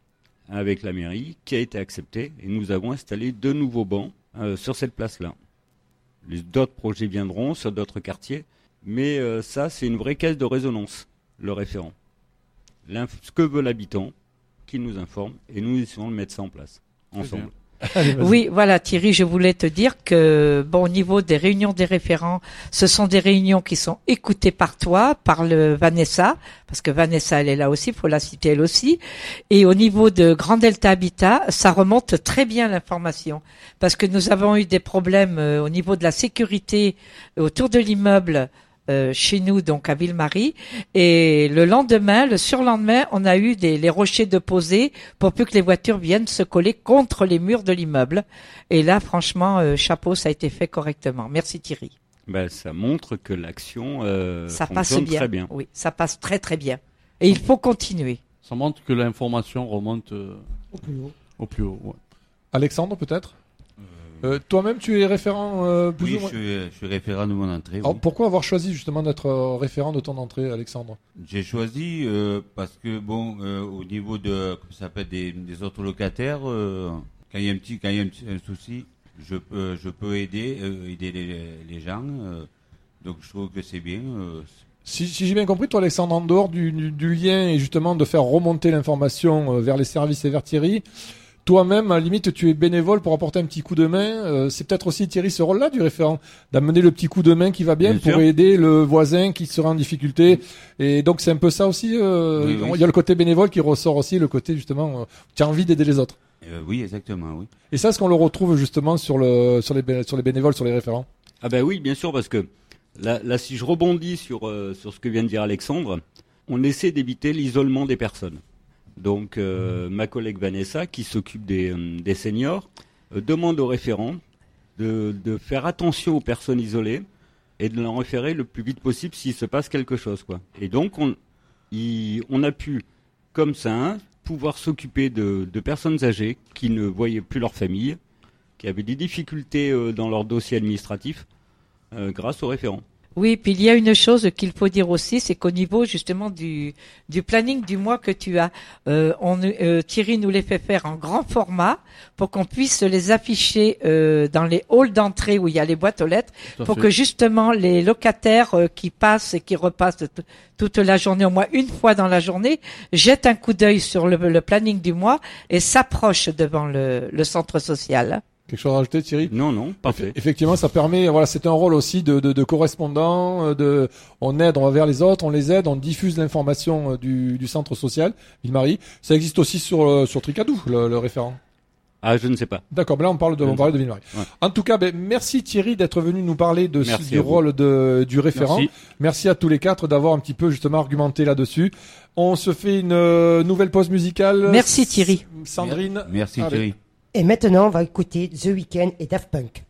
avec la mairie, qui a été accepté, et nous avons installé deux nouveaux bancs euh, sur cette place-là. Les, d'autres projets viendront sur d'autres quartiers, mais euh, ça, c'est une vraie caisse de résonance, le référent. L'inf- ce que veut l'habitant, qui nous informe, et nous essayons de mettre ça en place, ensemble. Allez, oui, voilà Thierry, je voulais te dire que bon, au niveau des réunions des référents, ce sont des réunions qui sont écoutées par toi, par le Vanessa, parce que Vanessa elle est là aussi, il faut la citer elle aussi. Et au niveau de Grand Delta Habitat, ça remonte très bien l'information, parce que nous avons eu des problèmes euh, au niveau de la sécurité autour de l'immeuble. Euh, chez nous, donc à Ville-Marie, et le lendemain, le surlendemain, on a eu des, les rochers de posés pour plus que les voitures viennent se coller contre les murs de l'immeuble. Et là, franchement, euh, chapeau, ça a été fait correctement. Merci Thierry. Ben, ça montre que l'action euh, ça fonctionne passe bien. très bien. Oui, ça passe très très bien. Et il faut continuer. Ça montre que l'information remonte euh, Au plus haut. au plus haut. Ouais. Alexandre, peut-être euh, Toi-même, tu es référent euh, plus Oui, ou moins... je suis, je suis référent de mon entrée. Alors, oui. pourquoi avoir choisi justement d'être euh, référent de ton entrée, Alexandre? J'ai choisi euh, parce que bon, euh, au niveau de, comment ça s'appelle, des, des autres locataires, euh, quand il y a un petit, quand il y a un, petit, un souci, je peux, je peux aider, euh, aider les, les gens. Euh, donc je trouve que c'est bien. Euh, Si, si j'ai bien compris, toi, Alexandre, en dehors du, du, du lien et justement de faire remonter l'information euh, vers les services et vers Thierry, toi-même, à la limite, tu es bénévole pour apporter un petit coup de main. Euh, c'est peut-être aussi, Thierry, ce rôle-là du référent, d'amener le petit coup de main qui va bien, Bien pour sûr. aider le voisin qui sera en difficulté. Et donc, c'est un peu ça aussi. Euh, Oui, oui. Il y a le côté bénévole qui ressort aussi, le côté justement, euh, tu as envie d'aider les autres. euh, oui, exactement, oui. Et ça, est-ce qu'on le retrouve justement sur le sur les bé- sur les bénévoles, sur les référents? Ah ben oui, bien sûr, parce que là, là si je rebondis sur, euh, sur ce que vient de dire Alexandre, on essaie d'éviter l'isolement des personnes. Donc euh, ma collègue Vanessa, qui s'occupe des, euh, des seniors, euh, demande aux référents de, de faire attention aux personnes isolées et de leur référer le plus vite possible s'il se passe quelque chose, quoi. Et donc on, il, on a pu, comme ça, hein, pouvoir s'occuper de, de personnes âgées qui ne voyaient plus leur famille, qui avaient des difficultés euh, dans leur dossier administratif, euh, grâce aux référents. Oui, puis il y a une chose qu'il faut dire aussi, c'est qu'au niveau justement du du planning du mois que tu as, euh, on, euh, Thierry nous les fait faire en grand format pour qu'on puisse les afficher euh, dans les halls d'entrée où il y a les boîtes aux lettres, Tout à pour fait. que justement les locataires euh, qui passent et qui repassent t- toute la journée, au moins une fois dans la journée, jettent un coup d'œil sur le, le planning du mois et s'approchent devant le, le centre social. Quelque chose à rajouter, Thierry? Non, non, parfait. Effectivement, ça permet, voilà, c'est un rôle aussi de, de, de correspondant, euh, de, on aide, on va vers les autres, on les aide, on diffuse l'information euh, du, du centre social, Ville-Marie. Ça existe aussi sur, euh, sur Tricadou, le, le référent. Ah, je ne sais pas. D'accord, mais là on parle de, on parle de Ville-Marie. Ouais. En tout cas, ben, merci Thierry d'être venu nous parler de, Merci du à vous. rôle de, du référent. Merci. Merci à tous les quatre d'avoir un petit peu justement argumenté là-dessus. On se fait une euh, nouvelle pause musicale. Merci, Thierry. Sandrine. Merci Allez. Thierry. Et maintenant, on va écouter The Weeknd et Daft Punk.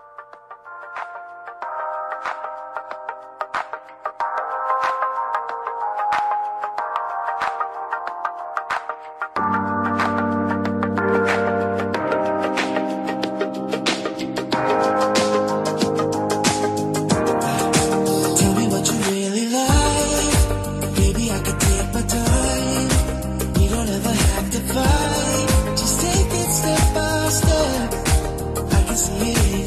Tell me what you really like. Baby, I could take my time. You don't ever have to fight. Just take it step by step. I can see it in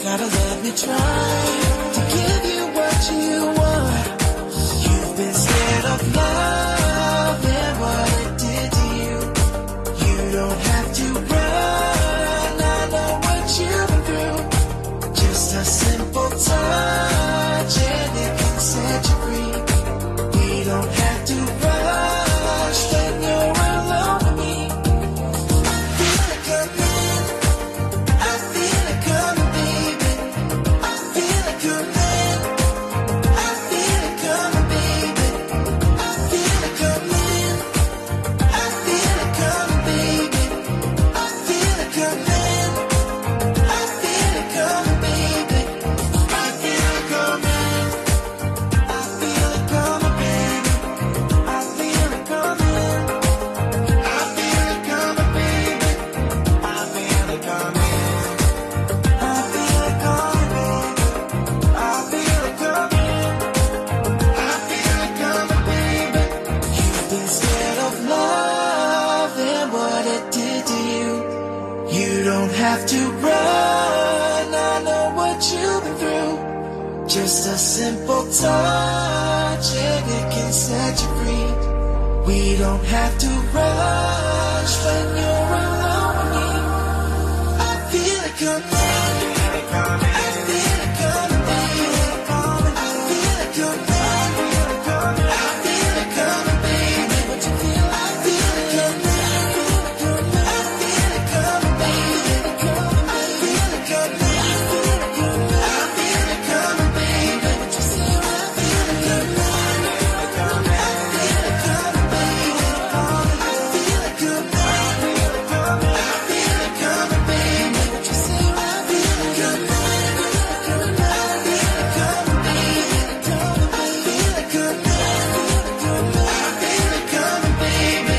gotta let me try to give you what you want. You've been scared of love and what it did to you. You don't have to run, I know what you've been through. Just a simple touch and it can set you free. We don't have to rush when you're alone with me. I feel it coming, I feel it coming, baby. I feel it coming, I feel it coming, baby. I feel it coming, I feel it coming, baby. I feel it coming, I feel it coming, baby. I feel it coming, I feel it coming, baby. I feel it coming, I feel it coming, baby. I feel it coming, I feel it coming, baby. I feel it coming, I feel it coming, baby. You've been scared of love and what it did to you. You don't have to run, I know what you've been through. Just a simple touch and it can set you free. We don't have to rush when you're alone with me. I feel it coming, I feel it coming, baby. I feel it coming, I feel it coming, baby. What you feel? I feel it coming, I feel it coming, baby. I feel it coming, I feel it coming, baby. What you say? I feel it coming, I feel it coming, baby. I feel it coming, I feel it coming, baby. What you say? I feel it coming, I feel it coming, baby. I feel it coming, I feel it coming, baby.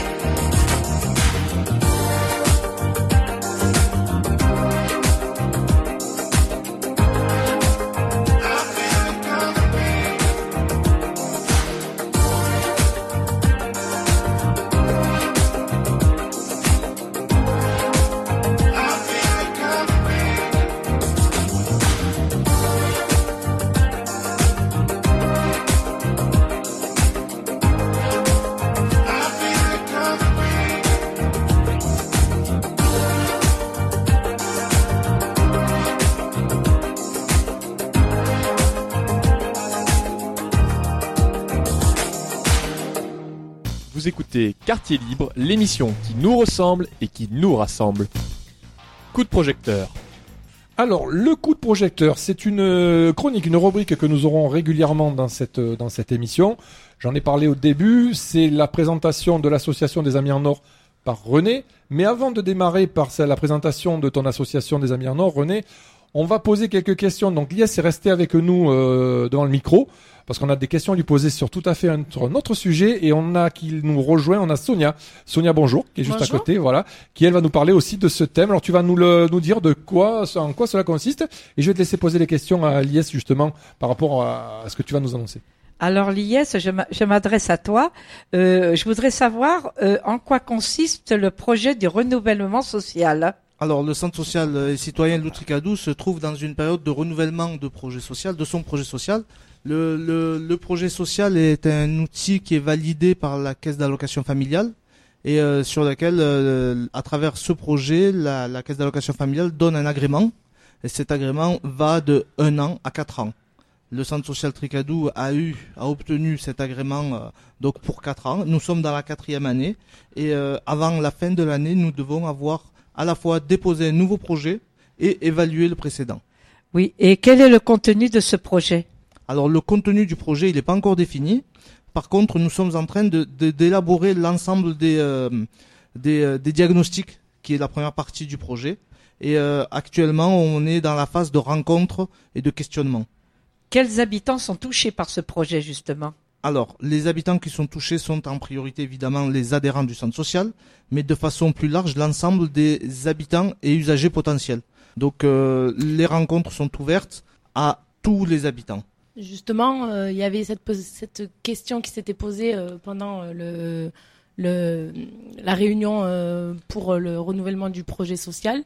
Vous écoutez Quartier Libre, l'émission qui nous ressemble et qui nous rassemble. Coup de projecteur. Alors, le coup de projecteur, c'est une euh, chronique, une rubrique que nous aurons régulièrement dans cette, euh, dans cette émission. J'en ai parlé au début, c'est la présentation de l'association des Amis en Or par René. Mais avant de démarrer par la présentation de ton association des Amis en Or, René, on va poser quelques questions. Donc, Lies est resté avec nous euh, devant le micro, parce qu'on a des questions à lui poser sur tout à fait un, sur un autre sujet, et on a qui nous rejoint, on a Sonia. Sonia, bonjour, qui est juste Bonjour. à côté, voilà, qui elle va nous parler aussi de ce thème. Alors tu vas nous le, nous dire de quoi, en quoi cela consiste, et je vais te laisser poser les questions à Lies justement par rapport à, à ce que tu vas nous annoncer. Alors Lies, je m'a- je m'adresse à toi. Euh, je voudrais savoir euh, en quoi consiste le projet du renouvellement social. Alors, le Centre social et citoyen Loutricadou se trouve dans une période de renouvellement de projet social, de son projet social. Le, le, le projet social est un outil qui est validé par la caisse d'allocation familiale et euh, sur lequel, euh, à travers ce projet, la, la caisse d'allocation familiale donne un agrément et cet agrément va de un an à quatre ans. Le Centre social Tricadou a eu, a obtenu cet agrément euh, donc pour quatre ans. Nous sommes dans la quatrième année et euh, avant la fin de l'année, nous devons avoir à la fois déposer un nouveau projet et évaluer le précédent. Oui, et quel est le contenu de ce projet? Alors le contenu du projet, il n'est pas encore défini. Par contre, nous sommes en train de, de- d'élaborer l'ensemble des, euh, des, euh, des diagnostics, qui est la première partie du projet. Et euh, actuellement, on est dans la phase de rencontre et de questionnement. Quels habitants sont touchés par ce projet justement? Alors, les habitants qui sont touchés sont en priorité évidemment les adhérents du centre social, mais de façon plus large, l'ensemble des habitants et usagers potentiels. Donc, euh, les rencontres sont ouvertes à tous les habitants. Justement, euh, il y avait cette, pos- cette question qui s'était posée euh, pendant euh, le, le, la réunion euh, pour le renouvellement du projet social.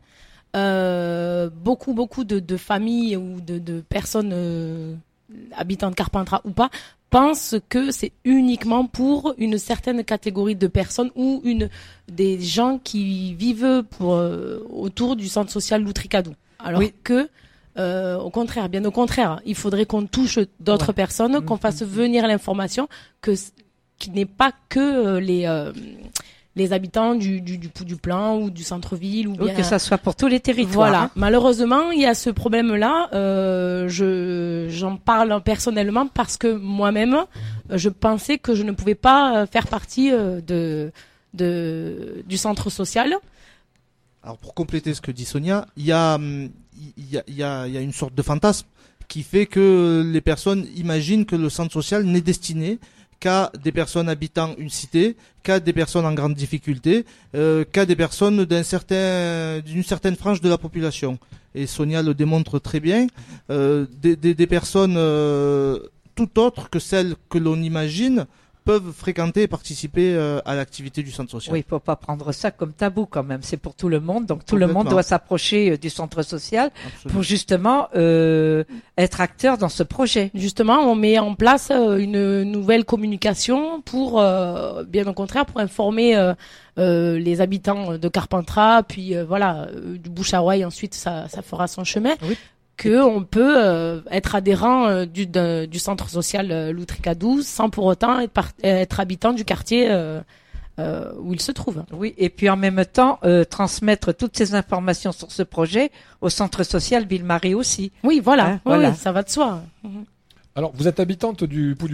euh, beaucoup, beaucoup de, de familles ou de, de personnes euh, habitant de Carpentras ou pas pensent que c'est uniquement pour une certaine catégorie de personnes ou une des gens qui vivent pour, euh, autour du centre social Loutricadou. Alors oui. que Euh, au contraire, bien au contraire, il faudrait qu'on touche d'autres ouais. personnes, qu'on fasse venir l'information, que qu'il n'est pas que euh, les euh, les habitants du du du Pout-du-Plan ou du centre-ville ou bien oui, que ça soit pour tous les territoires. Voilà. Hein. Malheureusement, il y a ce problème-là. Euh, je j'en parle personnellement parce que moi-même, je pensais que je ne pouvais pas faire partie de de du centre social. Alors pour compléter ce que dit Sonia, il y a il y a, il y a, il y a une sorte de fantasme qui fait que les personnes imaginent que le centre social n'est destiné qu'à des personnes habitant une cité, qu'à des personnes en grande difficulté, euh, qu'à des personnes d'un certain, d'une certaine frange de la population. Et Sonia le démontre très bien. Euh, des, des, des personnes euh, tout autres que celles que l'on imagine peuvent fréquenter et participer euh, à l'activité du centre social. Oui, il faut pas prendre ça comme tabou quand même. C'est pour tout le monde, donc tout le monde doit s'approcher euh, du centre social Absolument. Pour justement euh, être acteur dans ce projet. Justement, on met en place euh, une nouvelle communication pour, euh, bien au contraire, pour informer euh, euh, les habitants de Carpentras, puis euh, voilà, euh, du Bouche-à-Oreille. Ensuite, ça, ça fera son chemin. Oui. Que on peut euh, être adhérent euh, du, de, du centre social euh, Loutricadou sans pour autant être, par, être habitant du quartier euh, euh, où il se trouve. Oui, et puis en même temps euh, transmettre toutes ces informations sur ce projet au centre social Ville-Marie aussi. Oui, voilà, hein, oui, voilà. Oui, ça va de soi. Alors, vous êtes habitante du Pout-du-Plan ?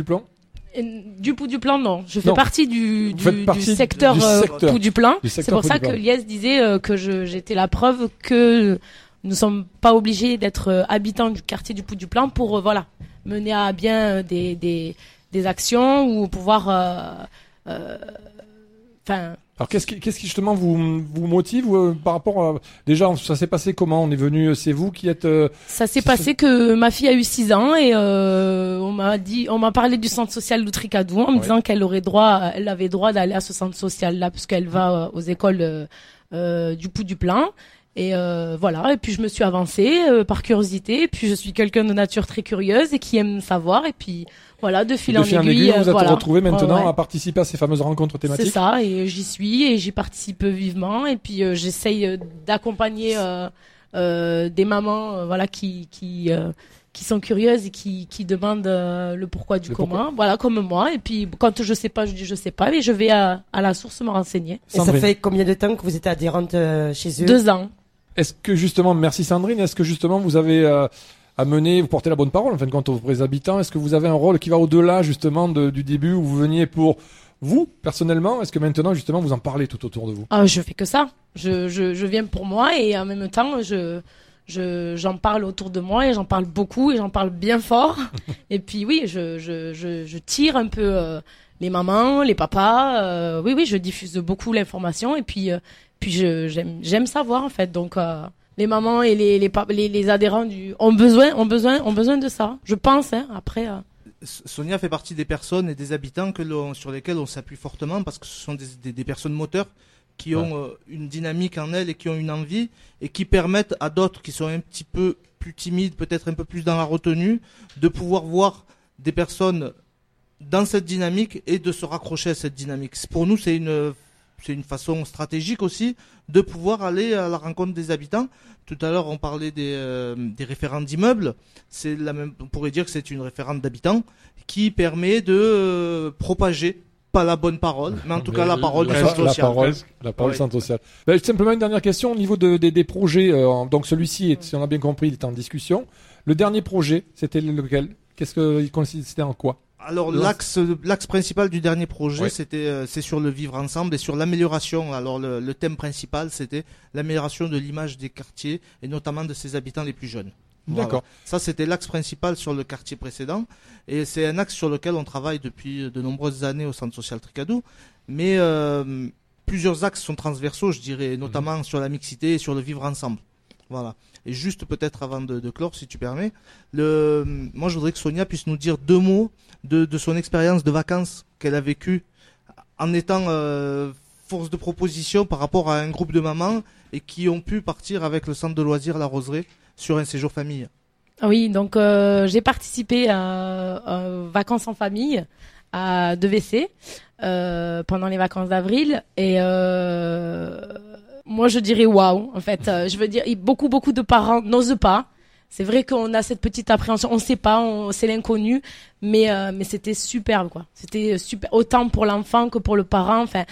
Du Pout-du-Plan, non. Je fais non. partie du, du, partie du secteur, du secteur. Euh, Pout-du-Plan. C'est pour ça que Lies disait euh, que je, j'étais la preuve que nous sommes pas obligés d'être euh, habitants du quartier du Pout-du-Plan pour euh, voilà mener à bien euh, des, des des actions ou pouvoir enfin euh, euh, alors qu'est-ce qui qu'est-ce qui justement vous vous motive euh, par rapport à déjà ça s'est passé comment on est venu c'est vous qui êtes euh, ça s'est passé ce... que ma fille a eu six ans et euh, on m'a dit on m'a parlé du centre social Loutricadou en me ouais. disant qu'elle aurait droit elle avait droit d'aller à ce centre social là parce qu'elle va euh, aux écoles euh, euh, du Pout-du-Plan. Et euh, voilà, et puis je me suis avancée euh, par curiosité, et puis je suis quelqu'un de nature très curieuse et qui aime savoir, et puis voilà, de fil, de en, fil aiguille, en aiguille, vous êtes voilà. retrouvé maintenant ouais, ouais. à participer à ces fameuses rencontres thématiques. C'est ça, et j'y suis, et j'y participe vivement, et puis euh, j'essaye euh, d'accompagner euh, euh, des mamans, euh, voilà, qui qui euh, qui sont curieuses et qui qui demandent euh, le pourquoi du le comment, pourquoi. Voilà, comme moi. Et puis quand je sais pas, je dis je sais pas, mais je vais à, à la source me renseigner. Et Sandrine. Ça fait combien de temps que vous êtes adhérente euh, chez eux ? Deux ans. Est-ce que justement, merci Sandrine, est-ce que justement vous avez euh, amené, vous portez la bonne parole en fin de compte aux vrais habitants ? Est-ce que vous avez un rôle qui va au-delà justement de, du début où vous veniez pour vous personnellement ? Est-ce que maintenant justement vous en parlez tout autour de vous ? Ah, je fais que ça. Je, je, je viens pour moi et en même temps je je j'en parle autour de moi et j'en parle beaucoup et j'en parle bien fort. Et puis oui, je je je, je tire un peu euh, les mamans, les papas. Euh, oui oui, je diffuse beaucoup l'information et puis euh, Puis je, j'aime, j'aime savoir en fait. Donc euh, les mamans et les les, les les adhérents du ont besoin ont besoin ont besoin de ça. Je pense. Hein, après. Euh... Sonia fait partie des personnes et des habitants que l'on, sur lesquels on s'appuie fortement parce que ce sont des des, des personnes moteurs qui ont ouais. euh, une dynamique en elles et qui ont une envie et qui permettent à d'autres qui sont un petit peu plus timides, peut-être un peu plus dans la retenue, de pouvoir voir des personnes dans cette dynamique et de se raccrocher à cette dynamique. Pour nous, c'est une C'est une façon stratégique aussi de pouvoir aller à la rencontre des habitants. Tout à l'heure, on parlait des, euh, des référents d'immeubles. C'est la même, on pourrait dire que c'est une référente d'habitants qui permet de euh, propager, pas la bonne parole, mais en tout mais cas la parole la, du centre social. La parole, la parole ouais. centre social. Ben, simplement une dernière question au niveau de, de, des projets. Euh, donc celui-ci, est, si on a bien compris, il est en discussion. Le dernier projet, c'était lequel ? Qu'est-ce qu'il consistait en quoi ? Alors l'axe l'axe principal du dernier projet, ouais. c'était euh, c'est sur le vivre ensemble et sur l'amélioration. Alors le, le thème principal, c'était l'amélioration de l'image des quartiers et notamment de ses habitants les plus jeunes. Voilà. D'accord. Ça c'était l'axe principal sur le quartier précédent et c'est un axe sur lequel on travaille depuis de nombreuses années au centre social Tricadou. Mais euh, plusieurs axes sont transversaux, je dirais, notamment mmh. sur la mixité et sur le vivre ensemble. Voilà. Et juste peut-être avant de, de clore, si tu permets, le, moi je voudrais que Sonia puisse nous dire deux mots de, de son expérience de vacances qu'elle a vécue en étant euh, force de proposition par rapport à un groupe de mamans et qui ont pu partir avec le centre de loisirs La Roseraie sur un séjour famille. Oui, donc euh, j'ai participé à, à vacances en famille à deux V C euh, pendant les vacances d'avril et euh, moi je dirais waouh en fait. Euh, je veux dire, beaucoup beaucoup de parents n'osent pas. C'est vrai qu'on a cette petite appréhension, on sait pas, on, c'est l'inconnu, mais euh, mais c'était superbe quoi. C'était super autant pour l'enfant que pour le parent. Enfin,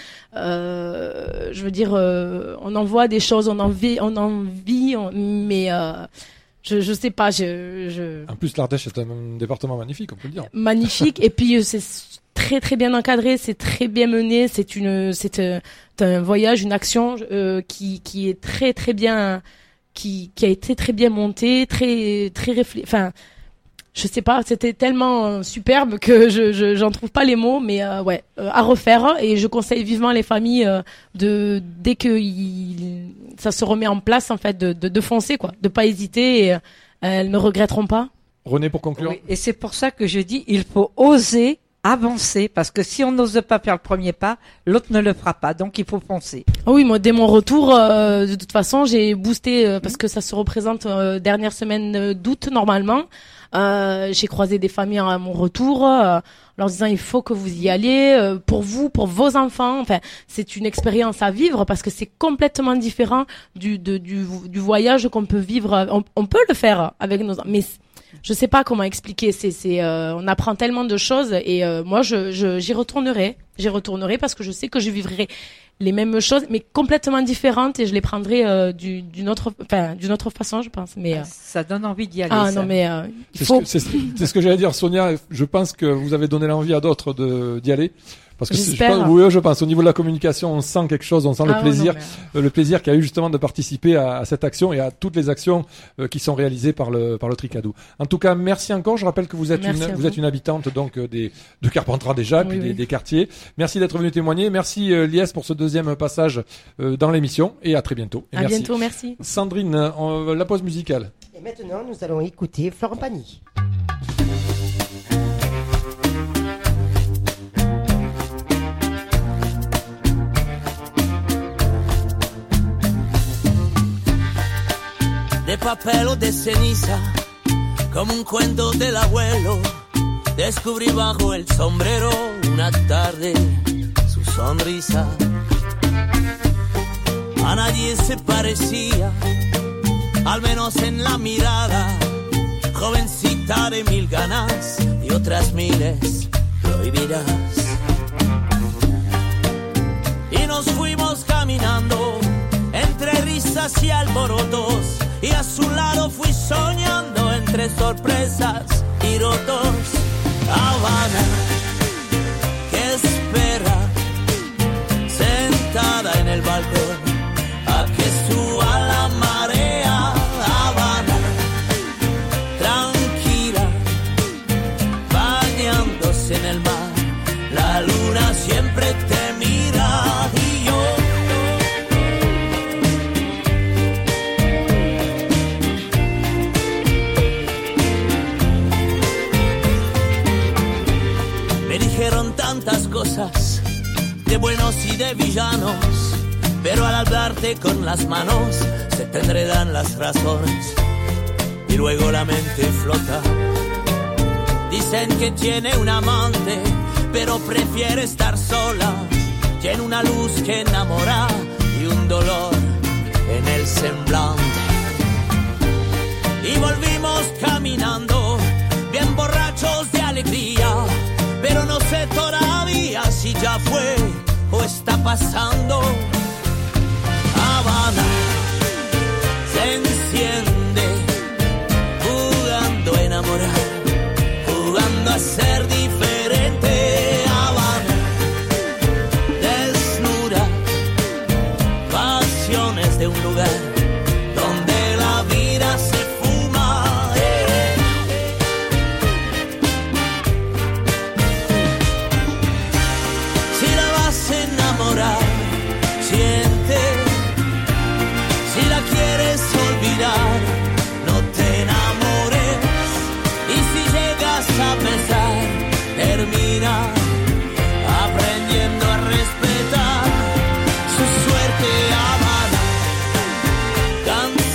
euh, je veux dire, euh, on en voit des choses, on en vit, on en vit, on, mais euh, je je sais pas, je je. En plus, l'Ardèche est un département magnifique, on peut le dire. Magnifique, et puis c'est très très bien encadré, c'est très bien mené, c'est une c'est un, un voyage, une action euh, qui qui est très très bien. qui qui a été très bien monté, très très réfléchi. Enfin, je sais pas, c'était tellement superbe que je je j'en trouve pas les mots, mais euh, ouais, euh, à refaire. Et je conseille vivement les familles euh, de dès que il, ça se remet en place en fait de de, de foncer quoi, de pas hésiter. Et, euh, elles ne regretteront pas. René, pour conclure. Oui, et c'est pour ça que je dis, il faut oser avancer, parce que si on n'ose pas faire le premier pas, l'autre ne le fera pas, donc il faut foncer. Oui, moi dès mon retour, euh, de toute façon, j'ai boosté euh, parce que ça se représente euh, dernière semaine d'août normalement. Euh, j'ai croisé des familles à mon retour, euh, leur disant il faut que vous y alliez euh, pour vous, pour vos enfants. Enfin, c'est une expérience à vivre parce que c'est complètement différent du de, du du voyage qu'on peut vivre. On, on peut le faire avec nos, mais je sais pas comment expliquer. C'est, c'est, euh, on apprend tellement de choses et euh, moi, je, je, j'y retournerai. J'y retournerai parce que je sais que je vivrai les mêmes choses, mais complètement différentes et je les prendrai euh, du, d'une autre, enfin, d'une autre façon, je pense. Mais euh... ça donne envie d'y aller. Ah ça. non, mais euh, il c'est faut. Ce que, c'est, c'est ce que j'allais dire, Sonia. Je pense que vous avez donné l'envie à d'autres de d'y aller. Parce que c'est, je pense, oui, je pense. Au niveau de la communication, on sent quelque chose, on sent ah, le plaisir, non, mais... le plaisir qu'il y a eu justement de participer à, à cette action et à toutes les actions euh, qui sont réalisées par le par le Tricadou. En tout cas, merci encore. Je rappelle que vous êtes merci une vous, vous êtes une habitante donc des de Carpentras déjà, oui, puis oui. Des, des quartiers. Merci d'être venu témoigner. Merci euh, Lies pour ce deuxième passage euh, dans l'émission et à très bientôt. Et à merci. bientôt, merci. Sandrine, on, la pause musicale. Et maintenant, nous allons écouter Florent Pagny. De papel o de ceniza, como un cuento del abuelo, descubrí bajo el sombrero una tarde su sonrisa. A nadie se parecía, al menos en la mirada, jovencita de mil ganas y otras miles prohibidas. Y nos fuimos caminando entre risas y alborotos, y a su lado fui soñando entre sorpresas y rotos. Habana, que espera, sentada en el balcón, a que suba la marea. Habana, tranquila, bañándose en el mar, la luna siempre te mira y yo. Dijeron tantas cosas, de buenos y de villanos, pero al hablarte con las manos se te enredan las razones y luego la mente flota. Dicen que tiene un amante, pero prefiere estar sola. Tiene una luz que enamora y un dolor en el semblante. Y volvimos caminando, bien borrachos de alegría, pero no sé todavía si ya fue o está pasando. Habana se enciende, jugando a enamorar, jugando a ser diferente. Habana desnuda, pasiones de un lugar donde la vida se fuma.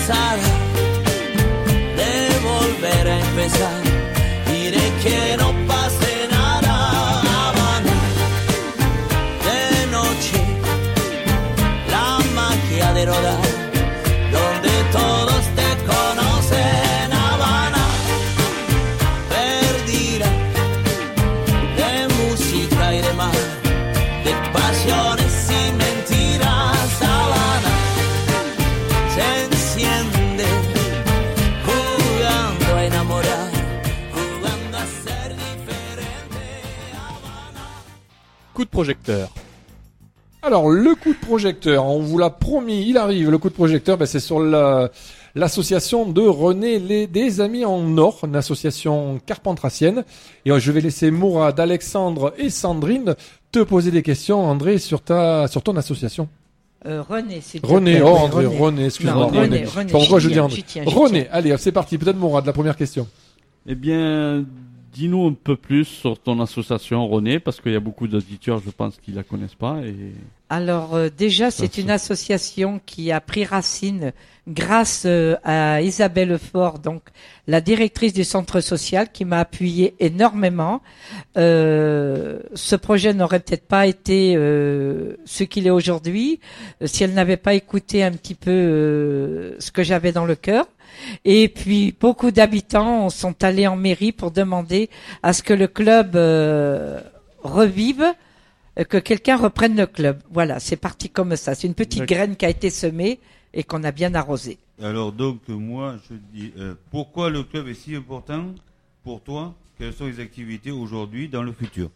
cansada de volver a empezar. Diré que no pase nada. Habana, de noche, la magia de rodar, donde todos te conocen. Habana, perdida de música y de mar, de pasiones y mentiras. Habana se enciende jugando a enamorar, jugando a ser diferente. Coup de projecteur. Alors, le coup de projecteur, on vous l'a promis, il arrive, le coup de projecteur, ben, c'est sur la, l'association de René les, des Amis en Or, une association carpentracienne. Et euh, je vais laisser Mourad, Alexandre et Sandrine te poser des questions, André, sur ta, sur ton association. Euh, René, c'est René, oh André, René, René excuse-moi, Non, René. René, René, Pourquoi je j'y dis tiens, André j'y tiens, j'y René, tiens. allez, c'est parti, peut-être Mourad, la première question. Eh bien, dis-nous un peu plus sur ton association René, parce qu'il y a beaucoup d'auditeurs, je pense, qui la connaissent pas. Et Alors euh, déjà, c'est Ça, une ça. association qui a pris racine grâce euh, à Isabelle Faure, donc la directrice du centre social, qui m'a appuyé énormément. Euh, ce projet n'aurait peut-être pas été euh, ce qu'il est aujourd'hui euh, si elle n'avait pas écouté un petit peu euh, ce que j'avais dans le cœur. Et puis beaucoup d'habitants sont allés en mairie pour demander à ce que le club euh, revive, euh, que quelqu'un reprenne le club. Voilà, c'est parti comme ça. C'est une petite D'accord. graine qui a été semée et qu'on a bien arrosée. Alors donc moi je dis euh, pourquoi le club est si important pour toi? Quelles sont les activités aujourd'hui dans le futur?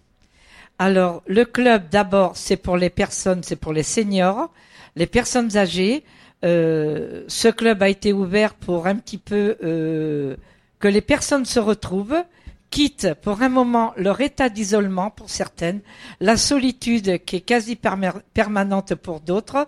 Alors, le club, d'abord, c'est pour les personnes, c'est pour les seniors, les personnes âgées. Euh, ce club a été ouvert pour un petit peu euh, que les personnes se retrouvent, quittent pour un moment leur état d'isolement pour certaines, la solitude qui est quasi perma- permanente pour d'autres,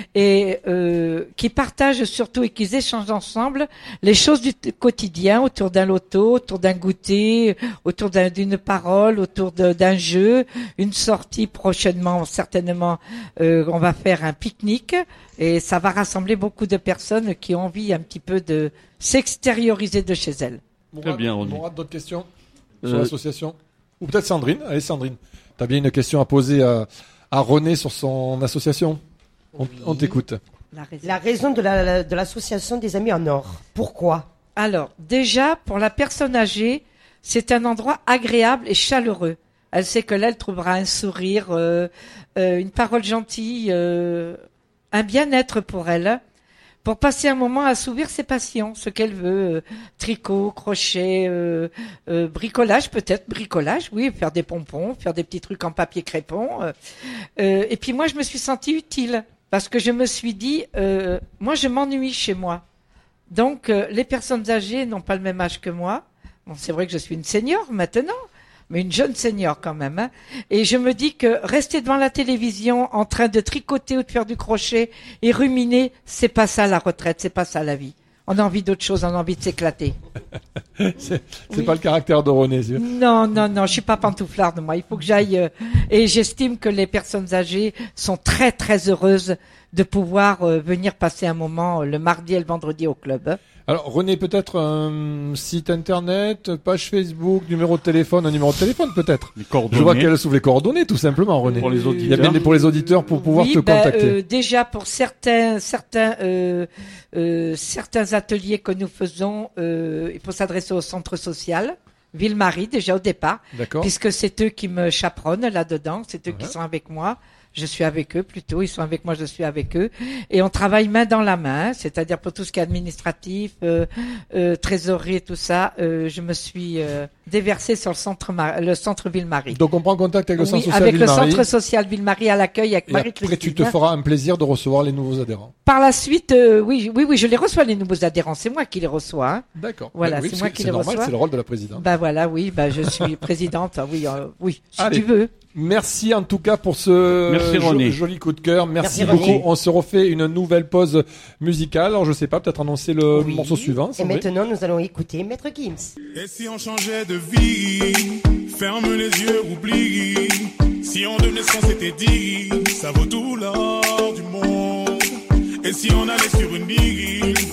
et euh, qui partagent surtout et qui échangent ensemble les choses du t- quotidien autour d'un loto, autour d'un goûter, autour d'un- d'une parole, autour de- d'un jeu, une sortie prochainement, certainement, euh, on va faire un pique-nique, et ça va rassembler beaucoup de personnes qui ont envie un petit peu de s'extérioriser de chez elles. Mourad, bien, René. Mourad, d'autres questions sur Euh, l'association? Ou peut-être Sandrine. Allez, Sandrine. T'as bien une question à poser à, à René sur son association? On, on t'écoute. La raison. La raison de la- de l'association des Amis en Or. Pourquoi? Alors, déjà, pour la personne âgée, c'est un endroit agréable et chaleureux. Elle sait que là, elle trouvera un sourire, euh, euh, une parole gentille, euh, un bien-être pour elle, pour passer un moment à assouvir ses passions, ce qu'elle veut, euh, tricot, crochet, euh, euh, bricolage peut-être, bricolage, oui, faire des pompons, faire des petits trucs en papier crépon. euh. Euh, et puis moi, je me suis sentie utile, parce que je me suis dit, euh, moi, je m'ennuie chez moi. Donc, euh, les personnes âgées n'ont pas le même âge que moi. Bon, c'est vrai que je suis une senior maintenant, mais une jeune senior quand même. Hein. Et je me dis que rester devant la télévision en train de tricoter ou de faire du crochet et ruminer, c'est pas ça la retraite, c'est pas ça la vie. On a envie d'autre chose, on a envie de s'éclater. c'est c'est Oui. pas le caractère de René. c'est- Non, non, non, je suis pas pantouflarde moi. Il faut que j'aille. euh, et j'estime que les personnes âgées sont très, très heureuses de pouvoir euh, venir passer un moment euh, le mardi et le vendredi au club. hein. Alors, René, peut-être un site internet, page Facebook, numéro de téléphone, un numéro de téléphone peut-être. Les coordonnées. Je vois qu'elle s'ouvre les coordonnées, tout simplement, René. Pour les Il y a auditeurs. bien des pour les auditeurs pour pouvoir oui, te ben, contacter. euh, déjà pour certains, certains, euh, euh, certains ateliers que nous faisons, euh, il faut s'adresser au centre social. Ville-Marie, déjà au départ, D'accord. puisque c'est eux qui me chaperonnent là-dedans, c'est eux qui Ouais. sont avec moi. Je suis avec eux plutôt, ils sont avec moi, je suis avec eux. Et on travaille main dans la main, c'est-à-dire pour tout ce qui est administratif, euh, euh, trésorerie et tout ça, euh, je me suis euh, déversée sur le centre, Mar- le centre Ville-Marie. Donc on prend contact avec le Oui, centre social avec le Ville-Marie. centre social Ville-Marie à l'accueil avec Et Marie après, tu te feras un plaisir de recevoir les nouveaux adhérents. Par la suite, euh, oui, oui, oui, je les reçois les nouveaux adhérents. C'est moi qui les reçois. Hein. D'accord. Voilà, Bah oui, c'est parce moi que qui c'est les normal, reçois. c'est le rôle de la présidente. Bah voilà, oui, bah je suis présidente. Oui, euh, oui, si Allez. tu veux. Merci en tout cas pour ce Merci, jo- René. joli coup de cœur. Merci, Merci, beaucoup. René. On se refait une nouvelle pause musicale. Alors je sais pas, peut-être annoncer le Oui. morceau suivant. Et Sandrine. maintenant, nous allons écouter Maître Gims. Et si on changeait de vie, ferme les yeux, oublie. Si on devenait ce qu'on s'était dit, ça vaut tout l'or du monde. Et si on allait sur une île,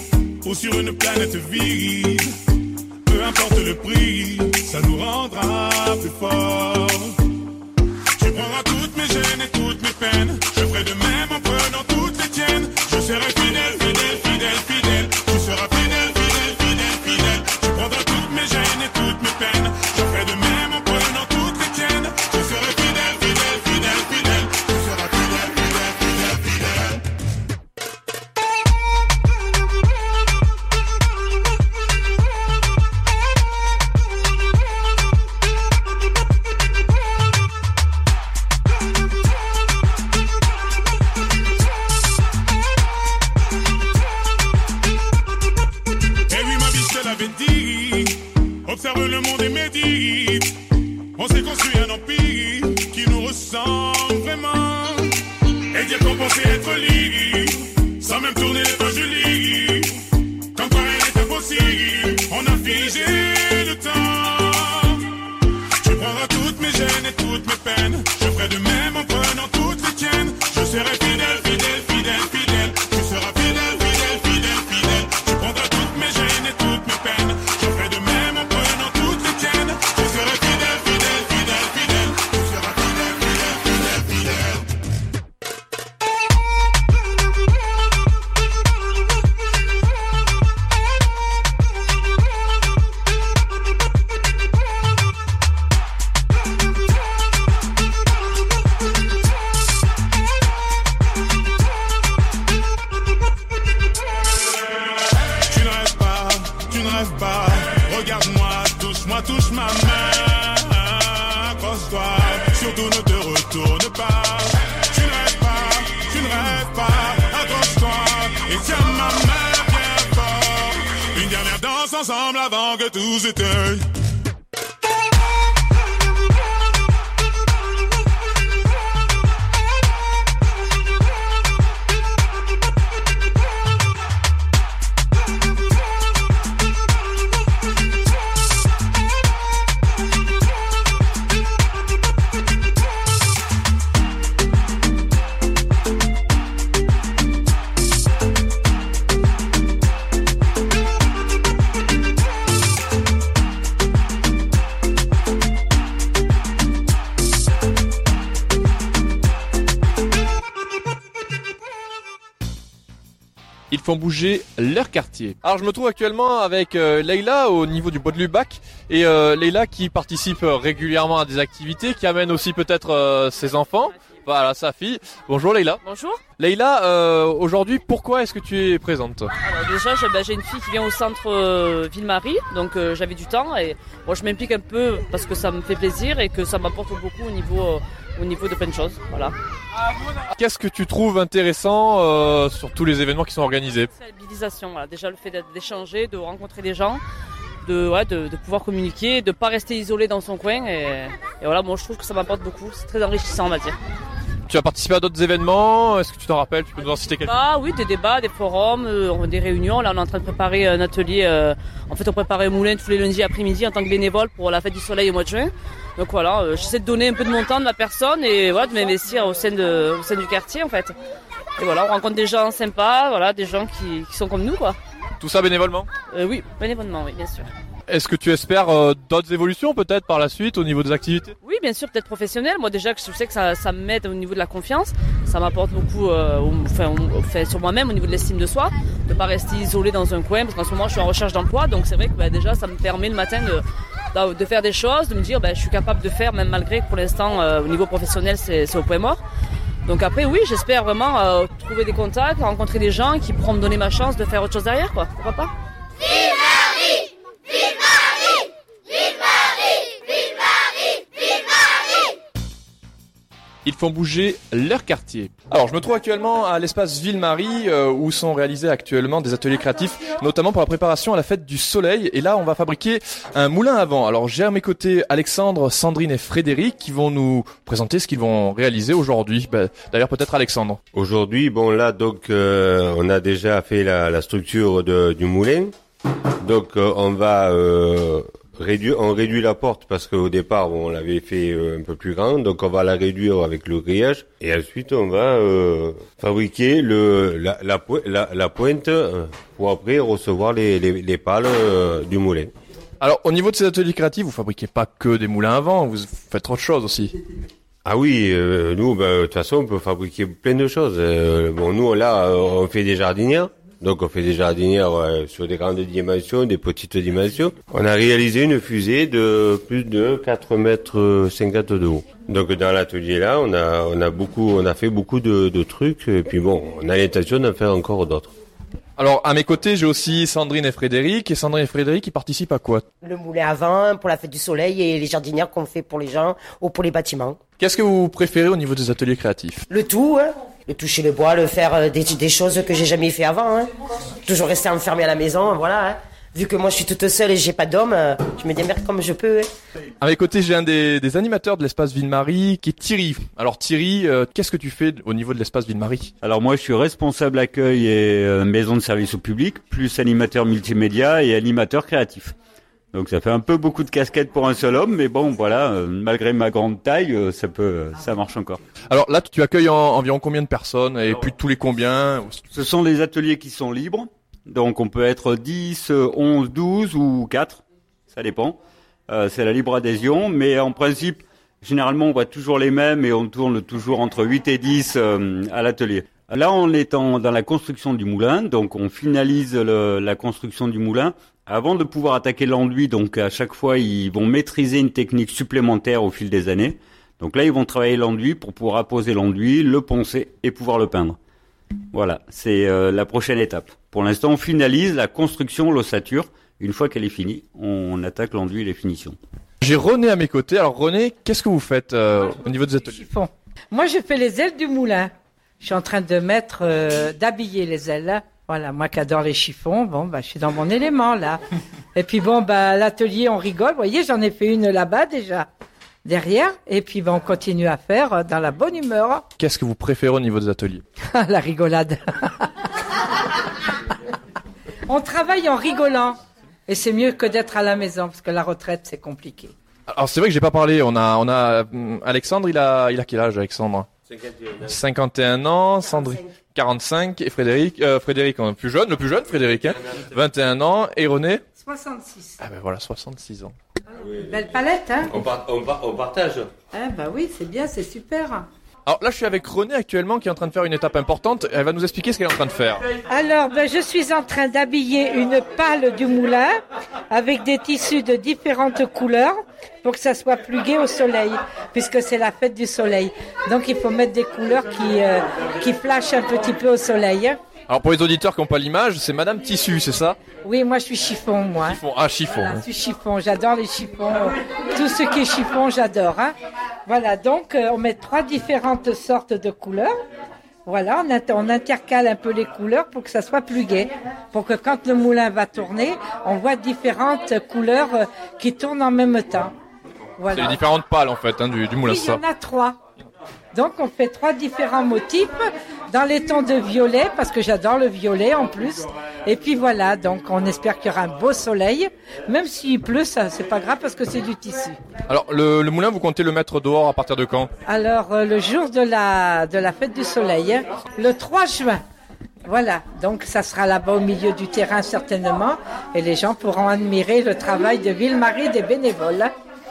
ou sur une planète vide. Peu importe le prix, ça nous rendra plus forts. Tu prendras toutes mes gênes et toutes mes peines. Je ferai de même en prenant toutes les tiennes. Je serai fidèle, fidèle, fidèle, fidèle. Tu seras fidèle, fidèle, fidèle, fidèle. Tu prendras toutes mes gênes et toutes mes peines. Je ferai de même en prenant toutes les tiennes. Je serai fidèle, fidèle, fidèle, fidèle. Tu seras fidèle, fidèle, fidèle, fidèle. Observe le monde et médite. On s'est construit un empire qui nous ressemble vraiment. Et dire qu'on pensait être libre, sans même tourner les pages du livre. Quand quoi rien n'est impossible, on a figé le temps. Tu prendras toutes mes gênes et toutes mes peines. Je ferai de même en prenant toutes les tiennes. Je serai fidèle, fidèle, fidèle, fidèle. Tu seras fidèle, fidèle, fidèle, fidèle. Tu prendras toutes mes gênes et toutes mes peines. Je ferai de même en prenant toutes les tiennes. Je serai fidèle, fidèle, fidèle, fidèle. Tu seras fidèle, fidèle, fidèle, fidèle. Tu ne rêves pas, tu ne rêves pas. Regarde-moi, touche-moi, touche ma main. Accroche-toi, surtout ne te retourne pas. Tu ne rêves pas, tu ne rêves pas. Accroche-toi et tiens ma main bien fort. Une dernière danse ensemble avant que tout s'éteigne. Ils font bouger leur quartier. Alors je me trouve actuellement avec euh, Leïla au niveau du Bois de Lubac et euh, Leïla qui participe régulièrement à des activités, qui amène aussi peut-être euh, ses enfants. Voilà, sa fille. Bonjour Leïla. Bonjour. Leïla, euh, aujourd'hui, pourquoi est-ce que tu es présente? Alors déjà, j'ai bah, j'ai une fille qui vient au centre euh, Ville-Marie, donc euh, j'avais du temps et moi je m'implique un peu parce que ça me fait plaisir et que ça m'apporte beaucoup au niveau, euh, au niveau de plein de choses. Voilà. Qu'est-ce que tu trouves intéressant euh, sur tous les événements qui sont organisés? La mobilisation, voilà. Déjà le fait d'échanger, de rencontrer des gens, de, ouais, de, de pouvoir communiquer, de ne pas rester isolé dans son coin et, et voilà, moi je trouve que ça m'apporte beaucoup, c'est très enrichissant on va dire. Tu as participé à d'autres événements, est-ce que tu t'en rappelles? Tu peux nous en citer quelques-uns? Ah oui, des débats, des forums, euh, des réunions. Là on est en train de préparer un atelier, euh, en fait on prépare un moulin tous les lundis après-midi en tant que bénévole pour la fête du soleil au mois de juin. Donc voilà, euh, j'essaie de donner un peu de mon temps de ma personne et voilà, de m'investir au sein, de, au sein du quartier en fait. Et voilà, on rencontre des gens sympas, voilà, des gens qui, qui sont comme nous quoi. Tout ça bénévolement? euh, Oui, bénévolement, oui, bien sûr. Est-ce que tu espères euh, d'autres évolutions peut-être par la suite au niveau des activités? Oui, bien sûr, peut-être professionnel. Moi déjà, je sais que ça, ça m'aide au niveau de la confiance. Ça m'apporte beaucoup, euh, au, enfin, au, enfin, sur moi-même au niveau de l'estime de soi, de pas rester isolé dans un coin. Parce qu'en ce moment, je suis en recherche d'emploi, donc c'est vrai que bah, déjà, ça me permet le matin de, de faire des choses, de me dire, bah, je suis capable de faire, même malgré que pour l'instant, euh, au niveau professionnel, c'est, c'est au point mort. Donc après, oui, j'espère vraiment euh, trouver des contacts, rencontrer des gens qui pourront me donner ma chance de faire autre chose derrière, quoi. Pourquoi pas? Ville-Marie, Ville-Marie, Ville-Marie, Ville-Marie, Ville-Marie. Ils font bouger leur quartier. Alors je me trouve actuellement à l'espace Ville-Marie euh, où sont réalisés actuellement des ateliers créatifs, notamment pour la préparation à la fête du soleil. Et là on va fabriquer un moulin à vent. Alors j'ai à mes côtés Alexandre, Sandrine et Frédéric qui vont nous présenter ce qu'ils vont réaliser aujourd'hui. Bah, d'ailleurs peut-être Alexandre. Aujourd'hui, bon là donc euh, on a déjà fait la, la structure de, du moulin. Donc euh, on va euh, réduit, on réduit la porte parce qu'au départ, bon, on l'avait fait euh, un peu plus grande, donc on va la réduire avec le grillage. Et ensuite, on va euh, fabriquer le la, la, po- la, la pointe euh, pour après recevoir les, les, les pales euh, du moulin. Alors, au niveau de ces ateliers créatifs, vous fabriquez pas que des moulins à vent, vous faites autre chose aussi. Ah oui, euh, nous, ben, de toute façon, on peut fabriquer plein de choses. Euh, bon, nous, là, on fait des jardinières. Donc, on fait des jardinières euh, sur des grandes dimensions, des petites dimensions. On a réalisé une fusée de plus de quatre mètres cinquante de haut. Donc, dans l'atelier là, on a, on a beaucoup, on a fait beaucoup de, de trucs. Et puis bon, on a l'intention d'en faire encore d'autres. Alors, à mes côtés, j'ai aussi Sandrine et Frédéric. Et Sandrine et Frédéric, ils participent à quoi? Le moulin à vent pour la fête du soleil et les jardinières qu'on fait pour les gens ou pour les bâtiments. Qu'est-ce que vous préférez au niveau des ateliers créatifs? Le tout, hein. Le toucher le bois, le faire euh, des, des choses que j'ai jamais fait avant. Hein. Toujours rester enfermé à la maison, voilà. Hein. Vu que moi je suis toute seule et j'ai pas d'homme, euh, je me démerde comme je peux. Hein. À mes côtés, j'ai un des, des animateurs de l'espace Ville-Marie qui est Thierry. Alors Thierry, euh, qu'est-ce que tu fais au niveau de l'espace Ville-Marie? Alors moi je suis responsable accueil et euh, maison de service au public, plus animateur multimédia et animateur créatif. Donc ça fait un peu beaucoup de casquettes pour un seul homme, mais bon voilà, euh, malgré ma grande taille, euh, ça peut, euh, ça marche encore. Alors là, tu accueilles en, environ combien de personnes et puis tous les combien? Ce sont des ateliers qui sont libres, donc on peut être dix, onze, douze ou quatre, ça dépend. Euh, c'est la libre adhésion, mais en principe, généralement on voit toujours les mêmes et on tourne toujours entre huit et dix euh, à l'atelier. Là, on est en, dans la construction du moulin, donc on finalise le, la construction du moulin. Avant de pouvoir attaquer l'enduit, donc à chaque fois, ils vont maîtriser une technique supplémentaire au fil des années. Donc là, ils vont travailler l'enduit pour pouvoir apposer l'enduit, le poncer et pouvoir le peindre. Voilà, c'est euh, la prochaine étape. Pour l'instant, on finalise la construction, l'ossature. Une fois qu'elle est finie, on attaque l'enduit et les finitions. J'ai René à mes côtés. Alors René, qu'est-ce que vous faites euh, au niveau des ateliers? Chiffon. Moi, je fais les ailes du moulin. Je suis en train de mettre, euh, d'habiller les ailes. Voilà, moi qui adore les chiffons, bon, bah, je suis dans mon élément, là. Et puis bon, bah, l'atelier, on rigole. Vous voyez, j'en ai fait une là-bas, déjà, derrière. Et puis, bah, on continue à faire euh, dans la bonne humeur. Qu'est-ce que vous préférez au niveau des ateliers? La rigolade. On travaille en rigolant. Et c'est mieux que d'être à la maison, parce que la retraite, c'est compliqué. Alors, c'est vrai que j'ai pas parlé. On a, on a, hum, Alexandre, il a, il a quel âge, Alexandre? cinquante et un ans, Sandrine quarante-cinq et Frédéric, euh, Frédéric, on est plus jeune, le plus jeune Frédéric, hein, vingt et un ans et René soixante-six. Ah ben voilà, soixante-six ans. Belle palette, hein? On, part, on, part, on partage. Ah bah oui, c'est bien, c'est super. Alors là, je suis avec René actuellement qui est en train de faire une étape importante. Elle va nous expliquer ce qu'elle est en train de faire. Alors, ben, je suis en train d'habiller une pale du moulin avec des tissus de différentes couleurs pour que ça soit plus gai au soleil, puisque c'est la fête du soleil. Donc, il faut mettre des couleurs qui, euh, qui flashent un petit peu au soleil. Alors pour les auditeurs qui n'ont pas l'image, c'est Madame Tissu, c'est ça? Oui, moi je suis chiffon, moi. Chiffon, ah chiffon. Voilà, je suis chiffon, j'adore les chiffons. Tout ce qui est chiffon, j'adore. Hein. Voilà, donc euh, on met trois différentes sortes de couleurs. Voilà, on, inter- on intercale un peu les couleurs pour que ça soit plus gai. Pour que quand le moulin va tourner, on voit différentes couleurs euh, qui tournent en même temps. Voilà. C'est les différentes pales en fait hein, du, du moulin, Oui, ça. il y en a trois. Donc on fait trois différents motifs dans les tons de violet, parce que j'adore le violet en plus. Et puis voilà, donc on espère qu'il y aura un beau soleil. Même s'il pleut, ça c'est pas grave parce que c'est du tissu. Alors le, le moulin, vous comptez le mettre dehors à partir de quand? Alors euh, le jour de la, de la fête du soleil, hein, le trois juin. Voilà, donc ça sera là-bas au milieu du terrain certainement. Et les gens pourront admirer le travail de Ville-Marie des bénévoles.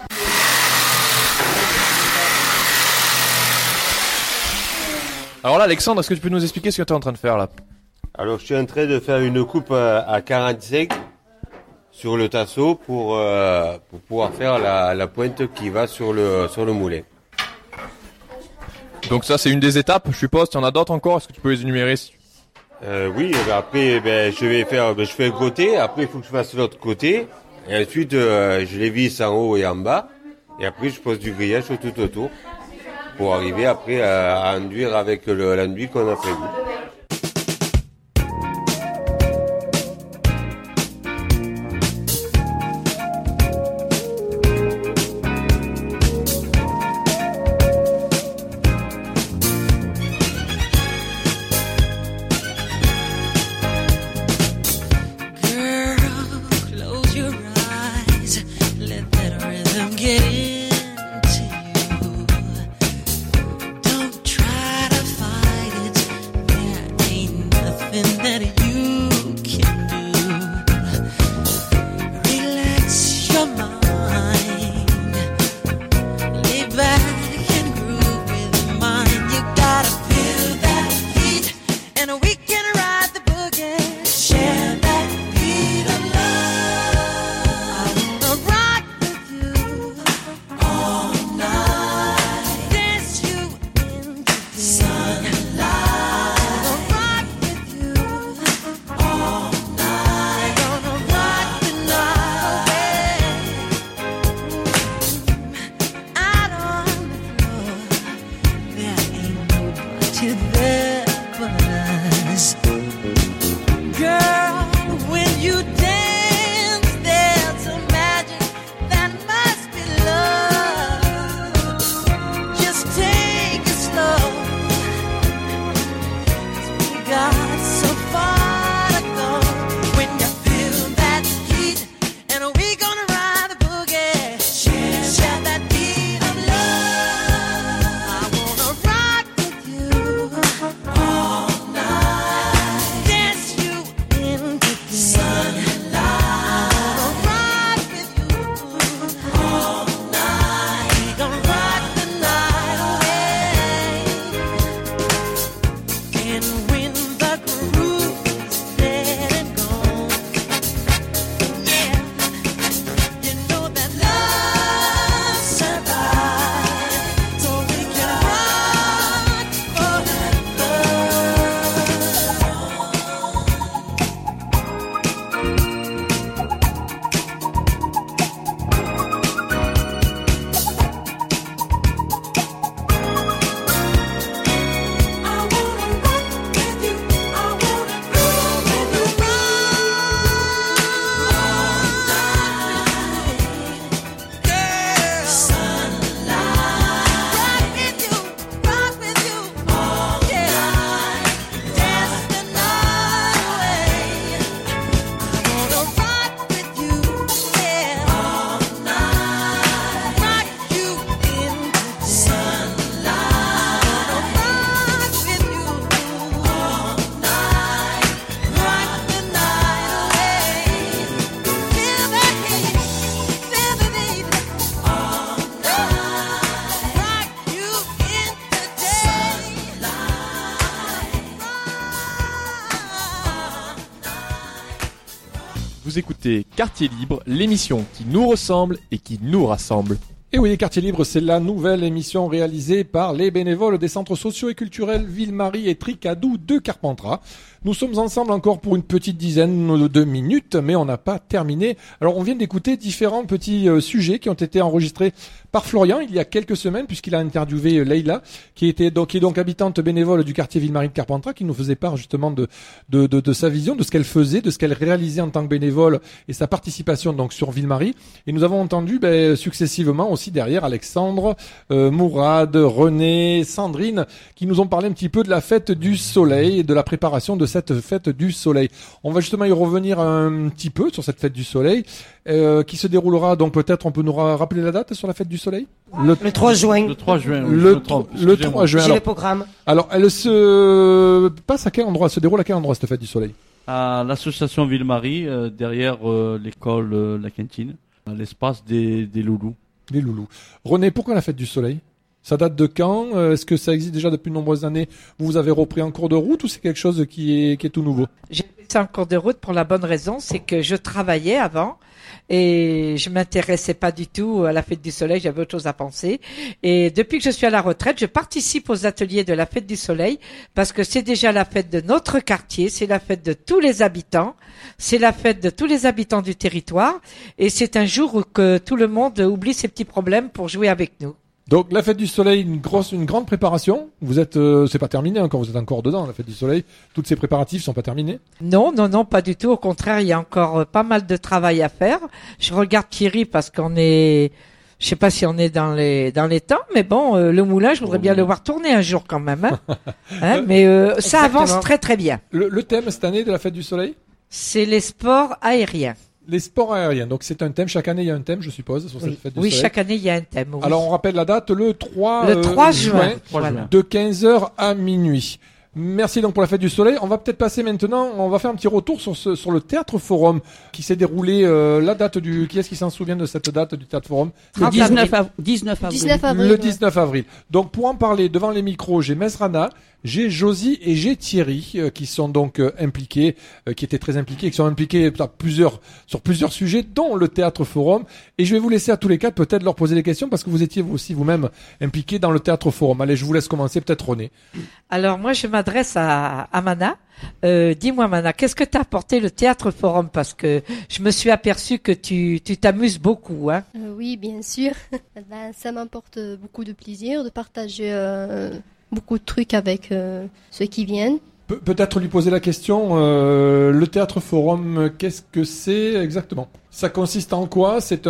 Alors là, Alexandre, est-ce que tu peux nous expliquer ce que tu es en train de faire là? Alors, je suis en train de faire une coupe à quarante-cinq sur le tasseau pour, euh, pour pouvoir faire la, la pointe qui va sur le, sur le moulin. Donc ça, c'est une des étapes, je suppose. Tu en as d'autres encore? Est-ce que tu peux les énumérer? euh, Oui, ben après, ben, je vais faire, ben, je fais un côté, après il faut que je fasse l'autre côté, et ensuite euh, je les visse en haut et en bas, et après je pose du grillage tout autour. Pour arriver après à, à enduire avec le, l'enduit qu'on a prévu. Girl, close your eyes. Vous écoutez Quartier Libre, l'émission qui nous ressemble et qui nous rassemble. Et oui, Quartier Libre, c'est la nouvelle émission réalisée par les bénévoles des centres sociaux et culturels Ville-Marie et Tricadou de Carpentras. Nous sommes ensemble encore pour une petite dizaine de minutes, mais on n'a pas terminé. Alors, on vient d'écouter différents petits euh, sujets qui ont été enregistrés par Florian il y a quelques semaines, puisqu'il a interviewé Leïla, qui était donc, qui est donc habitante bénévole du quartier Ville-Marie de Carpentras, qui nous faisait part justement de, de, de, de sa vision, de ce qu'elle faisait, de ce qu'elle réalisait en tant que bénévole et sa participation donc sur Ville-Marie. Et nous avons entendu ben, successivement aussi derrière Alexandre, euh, Mourad, René, Sandrine, qui nous ont parlé un petit peu de la fête du soleil et de la préparation de cette fête du soleil. On va justement y revenir un petit peu sur cette fête du soleil, euh, qui se déroulera donc peut-être, on peut nous ra- rappeler la date sur la fête du soleil? Le, le trois juin. Le trois juin. Oui, Le, je me trompe, le trois juin. J'ai Alors, le programme. alors, elle se passe à quel endroit? Elle se déroule à quel endroit cette fête du soleil? À l'association Ville-Marie, euh, derrière euh, l'école euh, La Cantine, à l'espace des, des loulous. Les loulous. René, pourquoi la fête du soleil? Ça date de quand? Euh, Est-ce que ça existe déjà depuis de nombreuses années? Vous avez repris en cours de route ou c'est quelque chose qui est, qui est tout nouveau? J'ai fait ça en cours de route pour la bonne raison, c'est que je travaillais avant et je m'intéressais pas du tout à la fête du soleil, j'avais autre chose à penser. Et depuis que je suis à la retraite, je participe aux ateliers de la fête du soleil parce que c'est déjà la fête de notre quartier, c'est la fête de tous les habitants, c'est la fête de tous les habitants du territoire et c'est un jour où que tout le monde oublie ses petits problèmes pour jouer avec nous. Donc la fête du soleil, une grosse, une grande préparation. Vous êtes, euh, c'est pas terminé encore. Vous êtes encore dedans. La fête du soleil, toutes ces préparatifs sont pas terminés. Non, non, non, pas du tout. Au contraire, il y a encore euh, pas mal de travail à faire. Je regarde Thierry parce qu'on est, je sais pas si on est dans les dans les temps, mais bon, euh, le moulin, je voudrais bien le voir tourner un jour quand même. Hein. Hein, mais euh, ça Exactement. avance très très bien. Le, le thème cette année de la fête du soleil, c'est les sports aériens. Les sports aériens. Donc c'est un thème. Chaque année, il y a un thème, je suppose, sur Oui, cette fête du oui soleil. chaque année, il y a un thème. Oui. Alors on rappelle la date, le trois, Le trois euh, juin, voilà. de quinze heures à minuit. Merci donc pour la fête du soleil. On va peut-être passer maintenant, on va faire un petit retour sur ce, sur le Théâtre Forum qui s'est déroulé, euh, la date du, qui est-ce qui s'en souvient de cette date du Théâtre Forum? Le dix-neuf avril. dix-neuf avril. dix-neuf avril. Le dix-neuf avril. Donc pour en parler devant les micros, j'ai Mesrana, j'ai Josie et j'ai Thierry euh, qui sont donc euh, impliqués, euh, qui étaient très impliqués, qui sont impliqués à plusieurs, sur plusieurs sujets, dont le Théâtre Forum. Et je vais vous laisser à tous les quatre peut-être leur poser des questions parce que vous étiez vous aussi vous-même impliqués dans le Théâtre Forum. Allez, je vous laisse commencer, peut-être René. Alors moi, je m'adresse à, à Mana. Euh, dis-moi Mana, qu'est-ce que t'as apporté le Théâtre Forum? Parce que je me suis aperçu que tu tu t'amuses beaucoup, hein. Euh, oui, bien sûr. Ben, ça m'apporte beaucoup de plaisir de partager euh, beaucoup de trucs avec euh, ceux qui viennent. Pe- peut-être lui poser la question, euh, le Théâtre Forum, qu'est-ce que c'est exactement? Ça consiste en quoi? C'est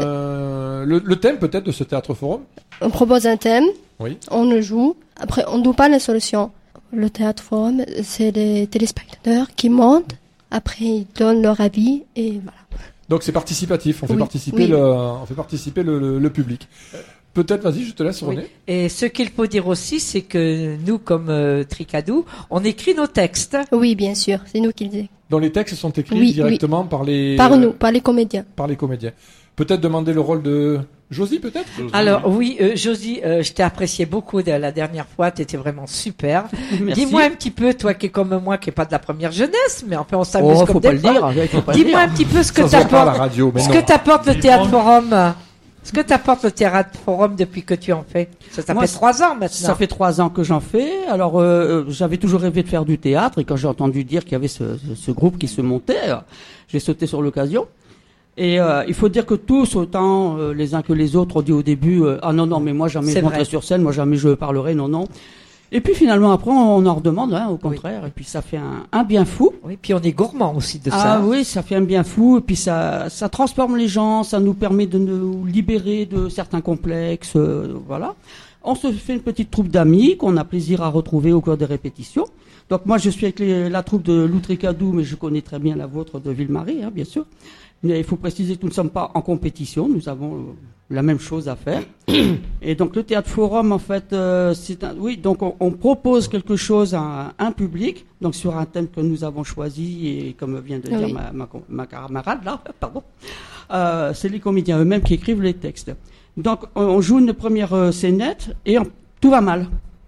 un, le, le thème peut-être de ce Théâtre Forum? On propose un thème, Oui. on le joue, après on ne donne pas la solution. Le Théâtre Forum, c'est les téléspectateurs qui montent, après ils donnent leur avis et voilà. Donc c'est participatif, on fait Oui, participer oui. le, on fait participer le, le, le public. Peut-être, vas-y, je te laisse, Oui. René. Et ce qu'il faut dire aussi, c'est que nous, comme euh, Tricadou, on écrit nos textes. Oui, bien sûr, c'est nous qui le disons. Dont les textes sont écrits Oui, directement par les... Par nous, par les comédiens. Par les comédiens. Peut-être demander le rôle de Josie, peut-être? Alors oui, euh, Josie, euh, je t'ai apprécié beaucoup de la dernière fois, tu étais vraiment super. Merci. Dis-moi un petit peu, toi qui est comme moi, qui est pas de la première jeunesse, mais enfin on s'amuse Oh, comme faut des pas le folles. dire, faut pas le Dis-moi dire. un petit peu ce que Ça se voit pas à la t'apporte, radio, mais ce non. que t'apporte le Théâtre Forum. Ce que t'apporte le Théâtre Forum depuis que tu en fais. Ça, ça Moi, fait trois ans maintenant. Ça fait trois ans que j'en fais. Alors, euh, j'avais toujours rêvé de faire du théâtre et quand j'ai entendu dire qu'il y avait ce, ce groupe qui se montait, euh, j'ai sauté sur l'occasion. Et euh, il faut dire que tous, autant euh, les uns que les autres, ont dit au début euh, ah non non mais moi jamais C'est je monterai vrai. sur scène, moi jamais je parlerai, non non. Et puis finalement après on en redemande, hein, au contraire. Et puis ça fait un, un bien fou. Oui, puis on est gourmand aussi de Ah ça. oui, ça fait un bien fou. Et puis ça, ça transforme les gens, ça nous permet de nous libérer de certains complexes, euh, voilà. On se fait une petite troupe d'amis qu'on a plaisir à retrouver au cours des répétitions. Donc moi je suis avec les- la troupe de Loutricadou, mais je connais très bien la vôtre de Ville-Marie, hein, bien sûr. Mais il faut préciser que nous ne sommes pas en compétition, nous avons euh, la même chose à faire. Et donc le Théâtre Forum, en fait, euh, c'est un, oui, donc on, on propose quelque chose à un, un public, donc sur un thème que nous avons choisi et comme vient de dire Oui. ma, ma, ma camarade là, pardon, euh, c'est les comédiens eux-mêmes qui écrivent les textes. Donc on, on joue une première euh, scénette et on- tout va mal.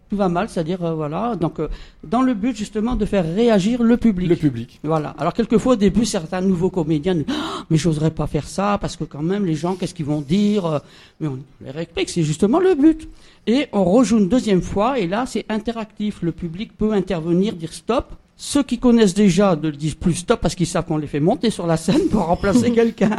tout va mal, c'est-à-dire euh, voilà, donc euh, dans le but justement de faire réagir le public. Le public. Voilà. Alors quelquefois au début, certains nouveaux comédiens disent oh, mais j'oserais pas faire ça parce que quand même les gens, qu'est-ce qu'ils vont dire? Mais on les explique, c'est justement le but. Et on rejoue une deuxième fois et là c'est interactif. Le public peut intervenir, dire stop. Ceux qui connaissent déjà ne le disent plus stop parce qu'ils savent qu'on les fait monter sur la scène pour remplacer quelqu'un.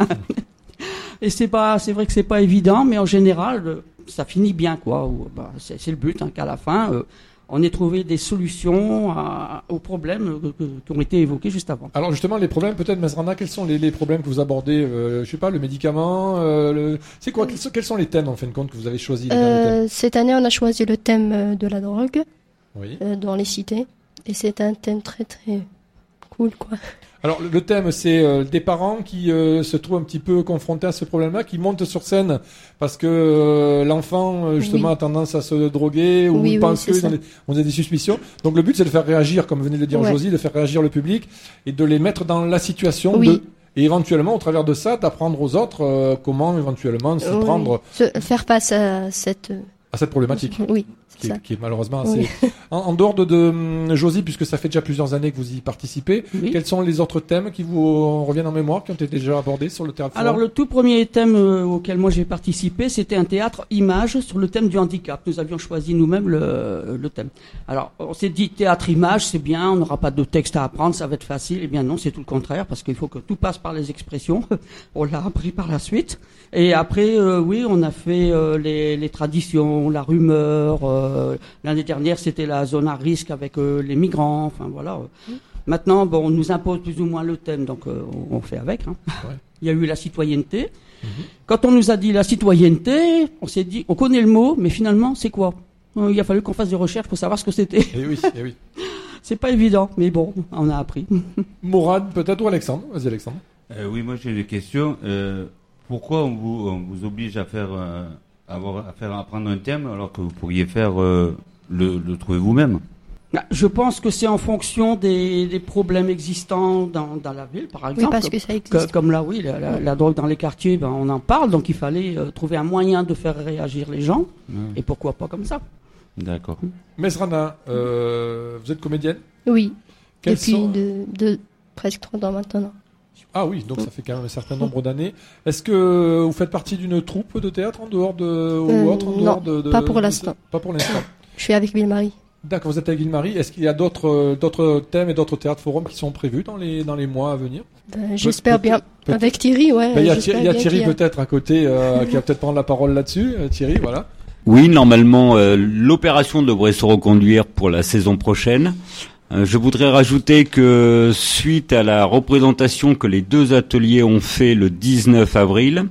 Et c'est pas, c'est vrai que c'est pas évident, mais en général, ça finit bien, quoi. Ou, bah, c'est, c'est le but, hein, qu'à la fin, euh, on ait trouvé des solutions à, aux problèmes que, que, qui ont été évoqués juste avant. Alors justement, les problèmes, peut-être, Mesrana, quels sont les, les problèmes que vous abordez euh, je sais pas, le médicament, euh, le... c'est quoi, quels sont, quels sont les thèmes en fin de compte que vous avez choisis les euh, Cette année, on a choisi le thème de la drogue oui. euh, dans les cités, et c'est un thème très très cool, quoi. Alors le thème, c'est euh, des parents qui euh, se trouvent un petit peu confrontés à ce problème-là, qui montent sur scène parce que euh, l'enfant euh, justement oui. a tendance à se droguer ou oui, pense oui, que on a des suspicions. Donc le but, c'est de faire réagir, comme venait de le dire ouais. Josie, de faire réagir le public et de les mettre dans la situation oui. de et éventuellement au travers de ça d'apprendre aux autres euh, comment éventuellement s'y oui. prendre, se faire face à cette à cette problématique. Oui. Qui est, qui est malheureusement assez... Oui. En, en dehors de, de Josie, puisque ça fait déjà plusieurs années que vous y participez, oui. quels sont les autres thèmes qui vous reviennent en mémoire, qui ont été déjà abordés sur le théâtre? Alors le tout premier thème euh, auquel moi j'ai participé, c'était un théâtre image sur le thème du handicap. Nous avions choisi nous-mêmes le, le thème. Alors on s'est dit théâtre image, c'est bien, on n'aura pas de texte à apprendre, ça va être facile. Eh bien non, c'est tout le contraire, parce qu'il faut que tout passe par les expressions. On l'a appris par la suite. Et après, euh, oui, on a fait euh, les, les traditions, la rumeur. Euh, l'année dernière, c'était la zone à risque avec euh, les migrants. Enfin voilà. Mmh. Maintenant, bon, on nous impose plus ou moins le thème, donc euh, on, on fait avec. Hein. Ouais. Il y a eu la citoyenneté. Mmh. Quand on nous a dit la citoyenneté, on s'est dit, on connaît le mot, mais finalement, c'est quoi? Il a fallu qu'on fasse des recherches pour savoir ce que c'était. Eh oui, eh oui. C'est pas évident, mais bon, on a appris. Mourad, peut-être, ou Alexandre? Vas-y, Alexandre. Euh, oui, moi j'ai des questions. Euh, pourquoi on vous, on vous oblige à faire, euh, avoir, à faire apprendre un thème alors que vous pourriez faire euh, le, le trouver vous-même? Je pense que c'est en fonction des, des problèmes existants dans, dans la ville, par exemple. Oui, parce que ça existe. Que, comme là, oui, la, la, la drogue dans les quartiers, ben, on en parle, donc il fallait euh, trouver un moyen de faire réagir les gens, mmh. et pourquoi pas comme ça. D'accord. Mesrana, euh, vous êtes comédienne? Oui, Quels depuis sont... de, de presque trente ans maintenant. Ah oui, donc ça fait quand même un certain nombre d'années. Est-ce que vous faites partie d'une troupe de théâtre en dehors de ou euh, autre en non, dehors de, de, pas pour de, l'instant. Pas pour l'instant. Je suis avec Ville-Marie. D'accord, vous êtes avec Ville-Marie. Est-ce qu'il y a d'autres d'autres thèmes et d'autres théâtres forums qui sont prévus dans les dans les mois à venir? Ben, j'espère Pe- bien. Peut- avec Thierry, ouais. Ben, il y a, il y a Thierry peut-être à côté euh, qui va peut-être prendre la parole là-dessus. Euh, Thierry, voilà. Oui, normalement, euh, l'opération devrait se reconduire pour la saison prochaine. Euh, je voudrais rajouter que suite à la représentation que les deux ateliers ont fait le dix-neuf avril,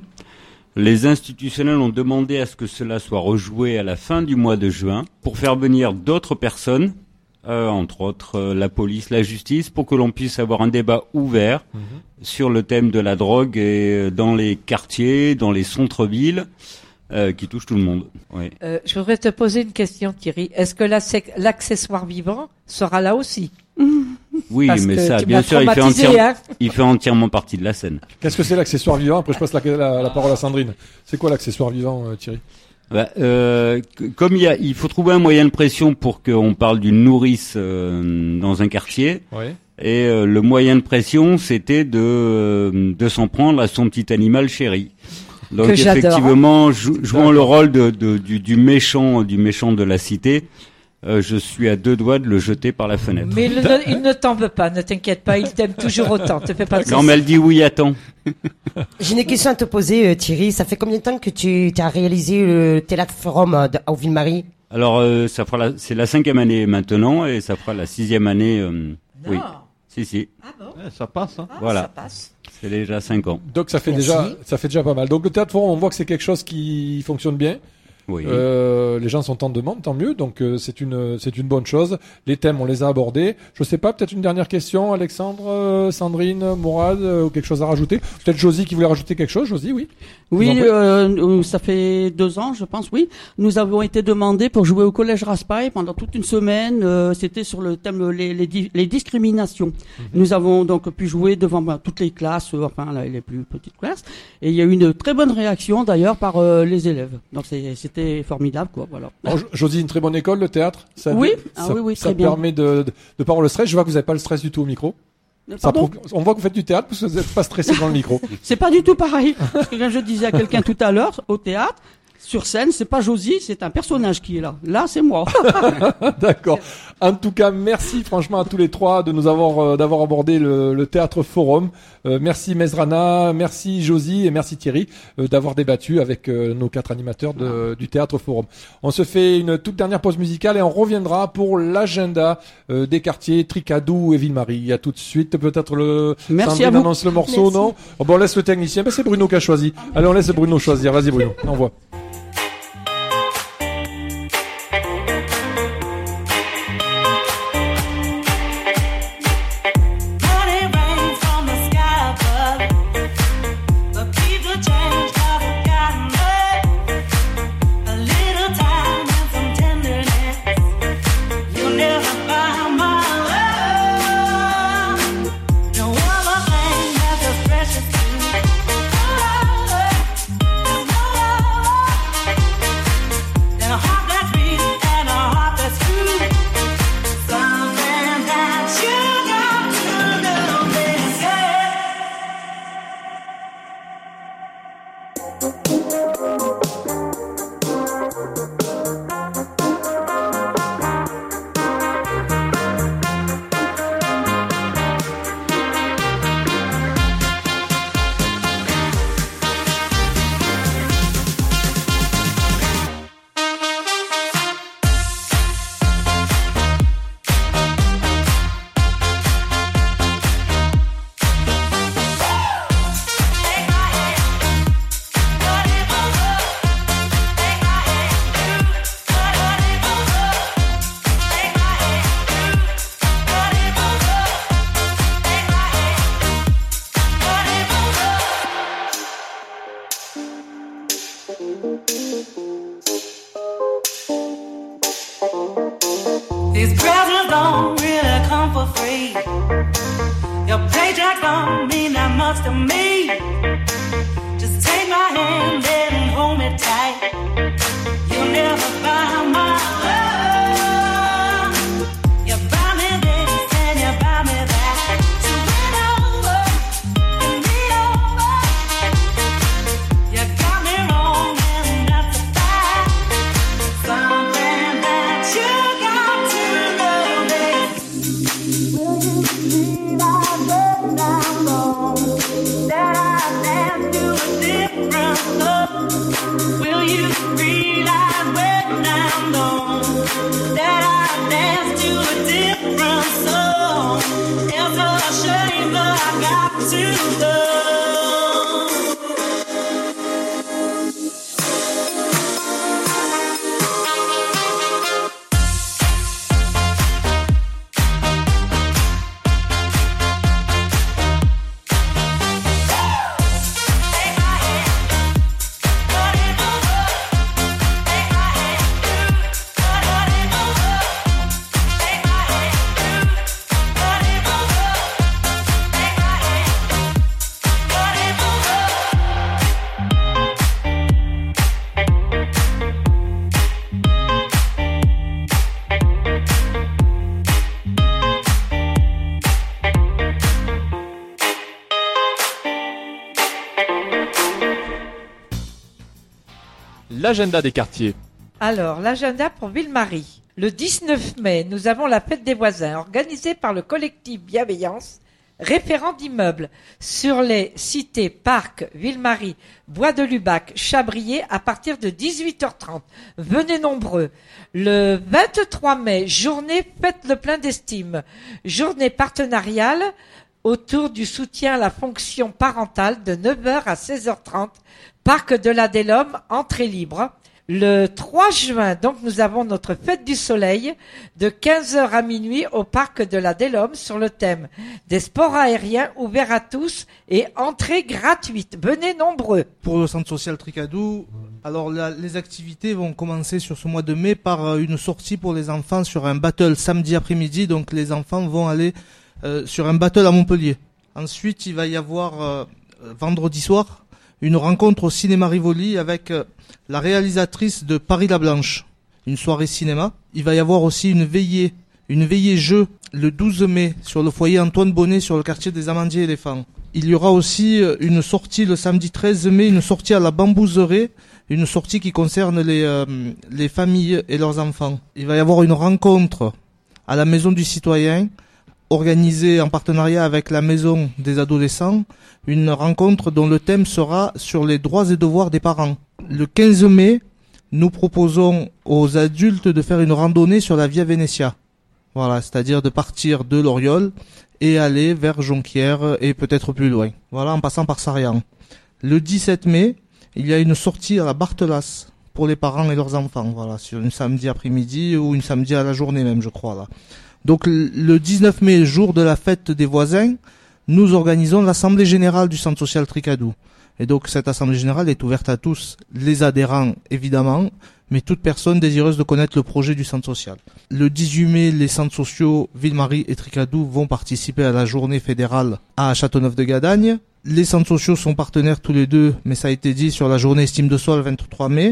les institutionnels ont demandé à ce que cela soit rejoué à la fin du mois de juin pour faire venir d'autres personnes, euh, entre autres euh, la police, la justice, pour que l'on puisse avoir un débat ouvert mmh. sur le thème de la drogue et dans les quartiers, dans les centres-villes. Euh, qui touche tout le monde. Oui. Euh, je voudrais te poser une question, Thierry. Est-ce que l'accessoire vivant sera là aussi? Oui, Parce mais que ça, tu bien m'as sûr, il fait, traumatisé, entière... hein. il fait entièrement partie de la scène. Qu'est-ce que c'est l'accessoire vivant? Après, je passe la, la, la parole à Sandrine. C'est quoi l'accessoire vivant, euh, Thierry? Bah, euh, comme il y a, il faut trouver un moyen de pression pour qu'on parle d'une nourrice euh, dans un quartier. Ouais. Et euh, le moyen de pression, c'était de euh, de s'en prendre à son petit animal chéri. Donc que effectivement, jou- jouant le rôle de, de, du, du méchant, du méchant de la cité, euh, je suis à deux doigts de le jeter par la fenêtre. Mais il ne, il ne t'en veut pas, ne t'inquiète pas, il t'aime toujours autant. Te fais pas de non, mais elle dit oui, attends. J'ai une question à te poser, euh, Thierry. Ça fait combien de temps que tu as réalisé le théâtre forum euh, au Ville-Marie? Alors, euh, ça fera la, c'est la cinquième année maintenant et ça fera la sixième année. Euh, non. Oui. Si, si. Ah bon? Ouais, ça passe, hein. Ah, voilà. Ça passe. C'est déjà cinq ans. Donc ça fait Merci. déjà, ça fait déjà pas mal. Donc le théâtre forum, on voit que c'est quelque chose qui fonctionne bien. Oui. Euh, les gens sont en demande, tant mieux. Donc euh, c'est une, c'est une bonne chose. Les thèmes, on les a abordés. Je sais pas, peut-être une dernière question, Alexandre, euh, Sandrine, Mourad, euh, ou quelque chose à rajouter. Peut-être Josie qui voulait rajouter quelque chose. Josie, oui. Oui, euh, ça fait deux ans, je pense, oui. Nous avons été demandés pour jouer au collège Raspail pendant toute une semaine. Euh, c'était sur le thème les, les, les discriminations. Mm-hmm. Nous avons donc pu jouer devant ben, toutes les classes, euh, enfin là, les plus petites classes. Et il y a eu une très bonne réaction d'ailleurs par euh, les élèves. Donc c'est, c'était c'était formidable, quoi. Voilà. Alors, Josie, une très bonne école, le théâtre. Ça, Oui, ça, ah oui, oui, ça très bien. permet de, de, de pas avoir le stress. Je vois que vous n'avez pas le stress du tout au micro. Ça Pardon prouve- on voit que vous faites du théâtre parce que vous n'êtes pas stressé dans le micro. C'est pas du tout pareil. Parce que quand je disais à quelqu'un tout à l'heure, au théâtre, sur scène, c'est pas Josie, c'est un personnage qui est là. Là, c'est moi. D'accord. En tout cas, merci franchement à tous les trois de nous avoir euh, d'avoir abordé le, le théâtre forum. Euh, merci Mezrana, merci Josie et merci Thierry euh, d'avoir débattu avec euh, nos quatre animateurs de, du théâtre forum. On se fait une toute dernière pause musicale et on reviendra pour l'agenda euh, des quartiers Tricadou et Ville-Marie. À tout de suite. Peut-être le Merci Sandrine à vous. annonce le morceau, Merci. non? Oh, bon, on laisse le technicien. Ben, c'est Bruno qui a choisi. Allez, on laisse Bruno choisir. Vas-y Bruno, envoie. Money rains from the sky above, but people change, have forgotten it. A little time and some tenderness, you'll never buy my love. No other thing that's as precious to me. And a heart that's beat and a heart that's true. Something that you got to know, baby. These presents don't really come for free. Your paycheck don't mean that much to me. Just take my hand and hold me tight. You'll never buy my love. You buy me this and you buy me that. So win over, win me over. You got me wrong and that's a fact. Something that you got to know, baby. Will you realize that I'm wrong? That I dance to a different love? Will you realize when I'm gone that I dance to a different song? It's a shame that I got to go. L'agenda des quartiers. Alors, l'agenda pour Ville-Marie. Le dix-neuf mai, nous avons la fête des voisins organisée par le collectif Bienveillance, référent d'immeubles sur les cités Parc, Ville-Marie, Bois de Lubac, Chabrier à partir de dix-huit heures trente. Venez nombreux. Le vingt-trois mai, journée Faites le plein d'estime. Journée partenariale autour du soutien à la fonction parentale de neuf heures à seize heures trente. Parc de la Delhomme, entrée libre. Le trois juin, donc, nous avons notre fête du soleil de quinze heures à minuit au parc de la Delhomme sur le thème des sports aériens ouverts à tous et entrée gratuite. Venez nombreux. Pour le centre social Tricadou, alors la- les activités vont commencer sur ce mois de mai par euh, une sortie pour les enfants sur un battle samedi après-midi. Donc les enfants vont aller euh, sur un battle à Montpellier. Ensuite, il va y avoir euh, vendredi soir une rencontre au cinéma Rivoli avec euh, la réalisatrice de Paris la Blanche, une soirée cinéma. Il va y avoir aussi une veillée, une veillée jeu le douze mai sur le foyer Antoine Bonnet sur le quartier des Amandiers Éléphants. Il y aura aussi une sortie le samedi treize mai, une sortie à la Bambouserie, une sortie qui concerne les, euh, les familles et leurs enfants. Il va y avoir une rencontre à la Maison du Citoyen, organisée en partenariat avec la Maison des Adolescents, une rencontre dont le thème sera sur les droits et devoirs des parents. Le quinze mai, nous proposons aux adultes de faire une randonnée sur la Via Venetia. Voilà, c'est-à-dire de partir de Loriol et aller vers Jonquière et peut-être plus loin. Voilà, en passant par Sarian. Le dix-sept mai, il y a une sortie à la Barthelas pour les parents et leurs enfants. Voilà, sur une samedi après-midi ou une samedi à la journée même, je crois, là. Donc, le dix-neuf mai, jour de la fête des voisins, nous organisons l'Assemblée Générale du Centre Social Tricadou. Et donc, cette Assemblée Générale est ouverte à tous, les adhérents, évidemment, mais toute personne désireuse de connaître le projet du centre social. Le dix-huit mai, les centres sociaux Ville-Marie et Tricadou vont participer à la journée fédérale à Châteauneuf-de-Gadagne. Les centres sociaux sont partenaires tous les deux, mais ça a été dit, sur la journée estime de soi le vingt-trois mai.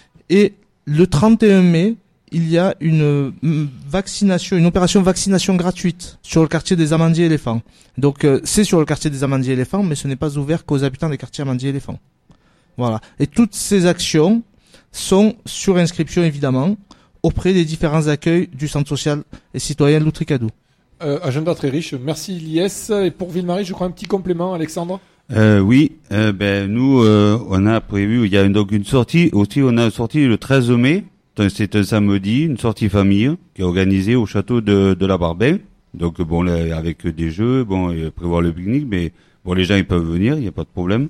Et le trente et un mai, il y a une vaccination, une opération vaccination gratuite sur le quartier des Amandiers Éléphants. Donc euh, c'est sur le quartier des Amandiers Éléphants, mais ce n'est pas ouvert qu'aux habitants des quartiers Amandiers Éléphants. Voilà. Et toutes ces actions sont sur inscription évidemment auprès des différents accueils du centre social et citoyen Loutricadou. Euh, agenda très riche. Merci Lies. Et pour Ville-Marie, je crois un petit complément, Alexandre. Euh, oui, euh, ben nous euh, on a prévu, il y a une, donc une sortie aussi, on a une sortie le treize mai. C'est un samedi, une sortie famille qui est organisée au château de, de la Barbin. Donc bon, là, avec des jeux, bon, et prévoir le pique-nique, mais bon, les gens ils peuvent venir, il n'y a pas de problème.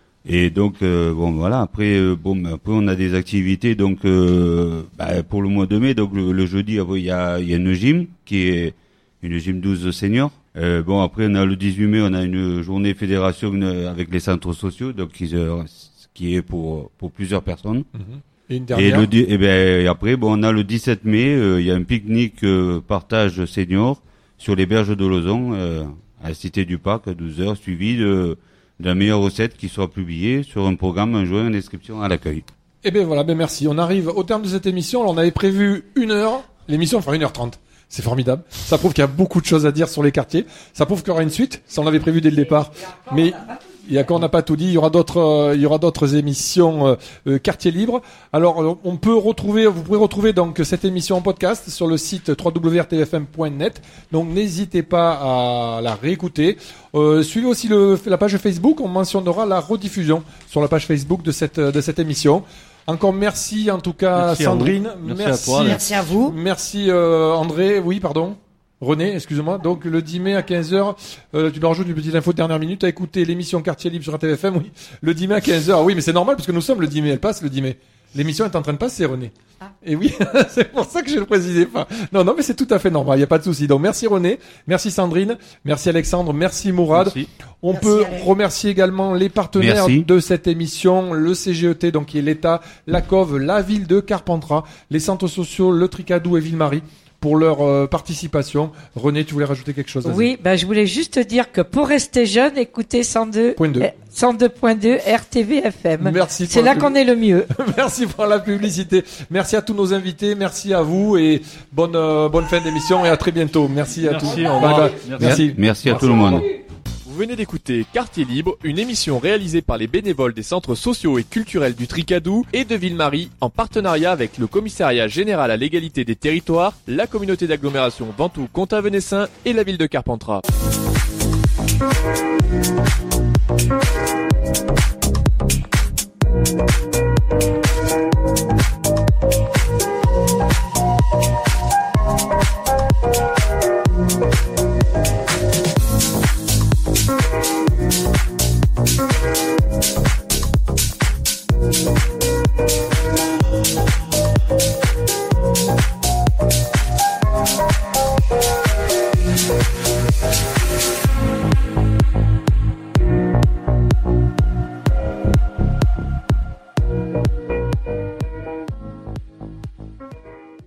Et donc euh, bon, voilà. Après, euh, bon, après on a des activités. Donc euh, bah, pour le mois de mai, donc le, le jeudi, il y a, il y a une gym qui est une gym douze seniors. Euh, bon, après on a le dix-huit mai, on a une journée fédération avec les centres sociaux, donc qui, euh, qui est pour pour plusieurs personnes. Mm-hmm. Et une dernière. Et, le, et, ben, et après, bon, on a le dix-sept mai, euh, il y a un pique-nique euh, partage senior sur les berges de Lauzon, euh, à la Cité du Parc, à douze heures, suivi de, de la meilleure recette qui sera publiée sur un programme, un joint, une inscription à l'accueil. Eh ben voilà, ben merci. On arrive au terme de cette émission. Alors, on avait prévu une heure. L'émission fera une heure trente. C'est formidable. Ça prouve qu'il y a beaucoup de choses à dire sur les quartiers. Ça prouve qu'il y aura une suite. Ça, on l'avait prévu dès le départ. Mais il y a qu'on n'a pas tout dit. Il y aura d'autres, euh, il y aura d'autres émissions euh, euh, quartier libre. Alors, on peut retrouver, vous pouvez retrouver donc cette émission en podcast sur le site w w w point r t v f m point net. Donc, n'hésitez pas à la réécouter. Euh, suivez aussi le, la page Facebook. On mentionnera la rediffusion sur la page Facebook de cette de cette émission. Encore merci en tout cas merci Sandrine. À merci, merci à toi. Merci à vous. Merci euh, André. Oui, pardon. René, excuse-moi. Donc le dix mai à quinze heures, euh, tu me rajoutes une petite info de dernière minute. T'as écouté l'émission Quartier Libre sur R T V F M, oui. Le dix mai à quinze heures. Oui, mais c'est normal parce que nous sommes le dix mai. Elle passe le dix mai. L'émission est en train de passer, René. Ah. Et oui, c'est pour ça que je ne le précisais pas. Non, non, mais c'est tout à fait normal. Il n'y a pas de souci. Donc merci René, merci Sandrine, merci Alexandre, merci Mourad. Merci. On Merci, peut Alex. remercier également les partenaires Merci. de cette émission, le C G E T, donc qui est l'État, la C O V, la ville de Carpentras, les centres sociaux, le Tricadou et Ville-Marie, pour leur euh, participation. René, tu voulais rajouter quelque chose? Vas-y. Oui, ben, je voulais juste dire que pour rester jeune, écoutez cent deux Point deux. euh, cent deux point deux R T V F M. Merci pour C'est la là pub. qu'on est le mieux. Merci pour la publicité. Merci à tous nos invités. Merci à vous et bonne, euh, bonne fin d'émission et à très bientôt. Merci à Merci, tous. au revoir. Bye bye. Merci. Merci. Merci à tout le monde. Vous venez d'écouter Quartier Libre, une émission réalisée par les bénévoles des centres sociaux et culturels du Tricadou et de Ville-Marie en partenariat avec le Commissariat Général à l'Égalité des Territoires, la communauté d'agglomération Ventoux-Comtat-Venessin et la ville de Carpentras. Thank you.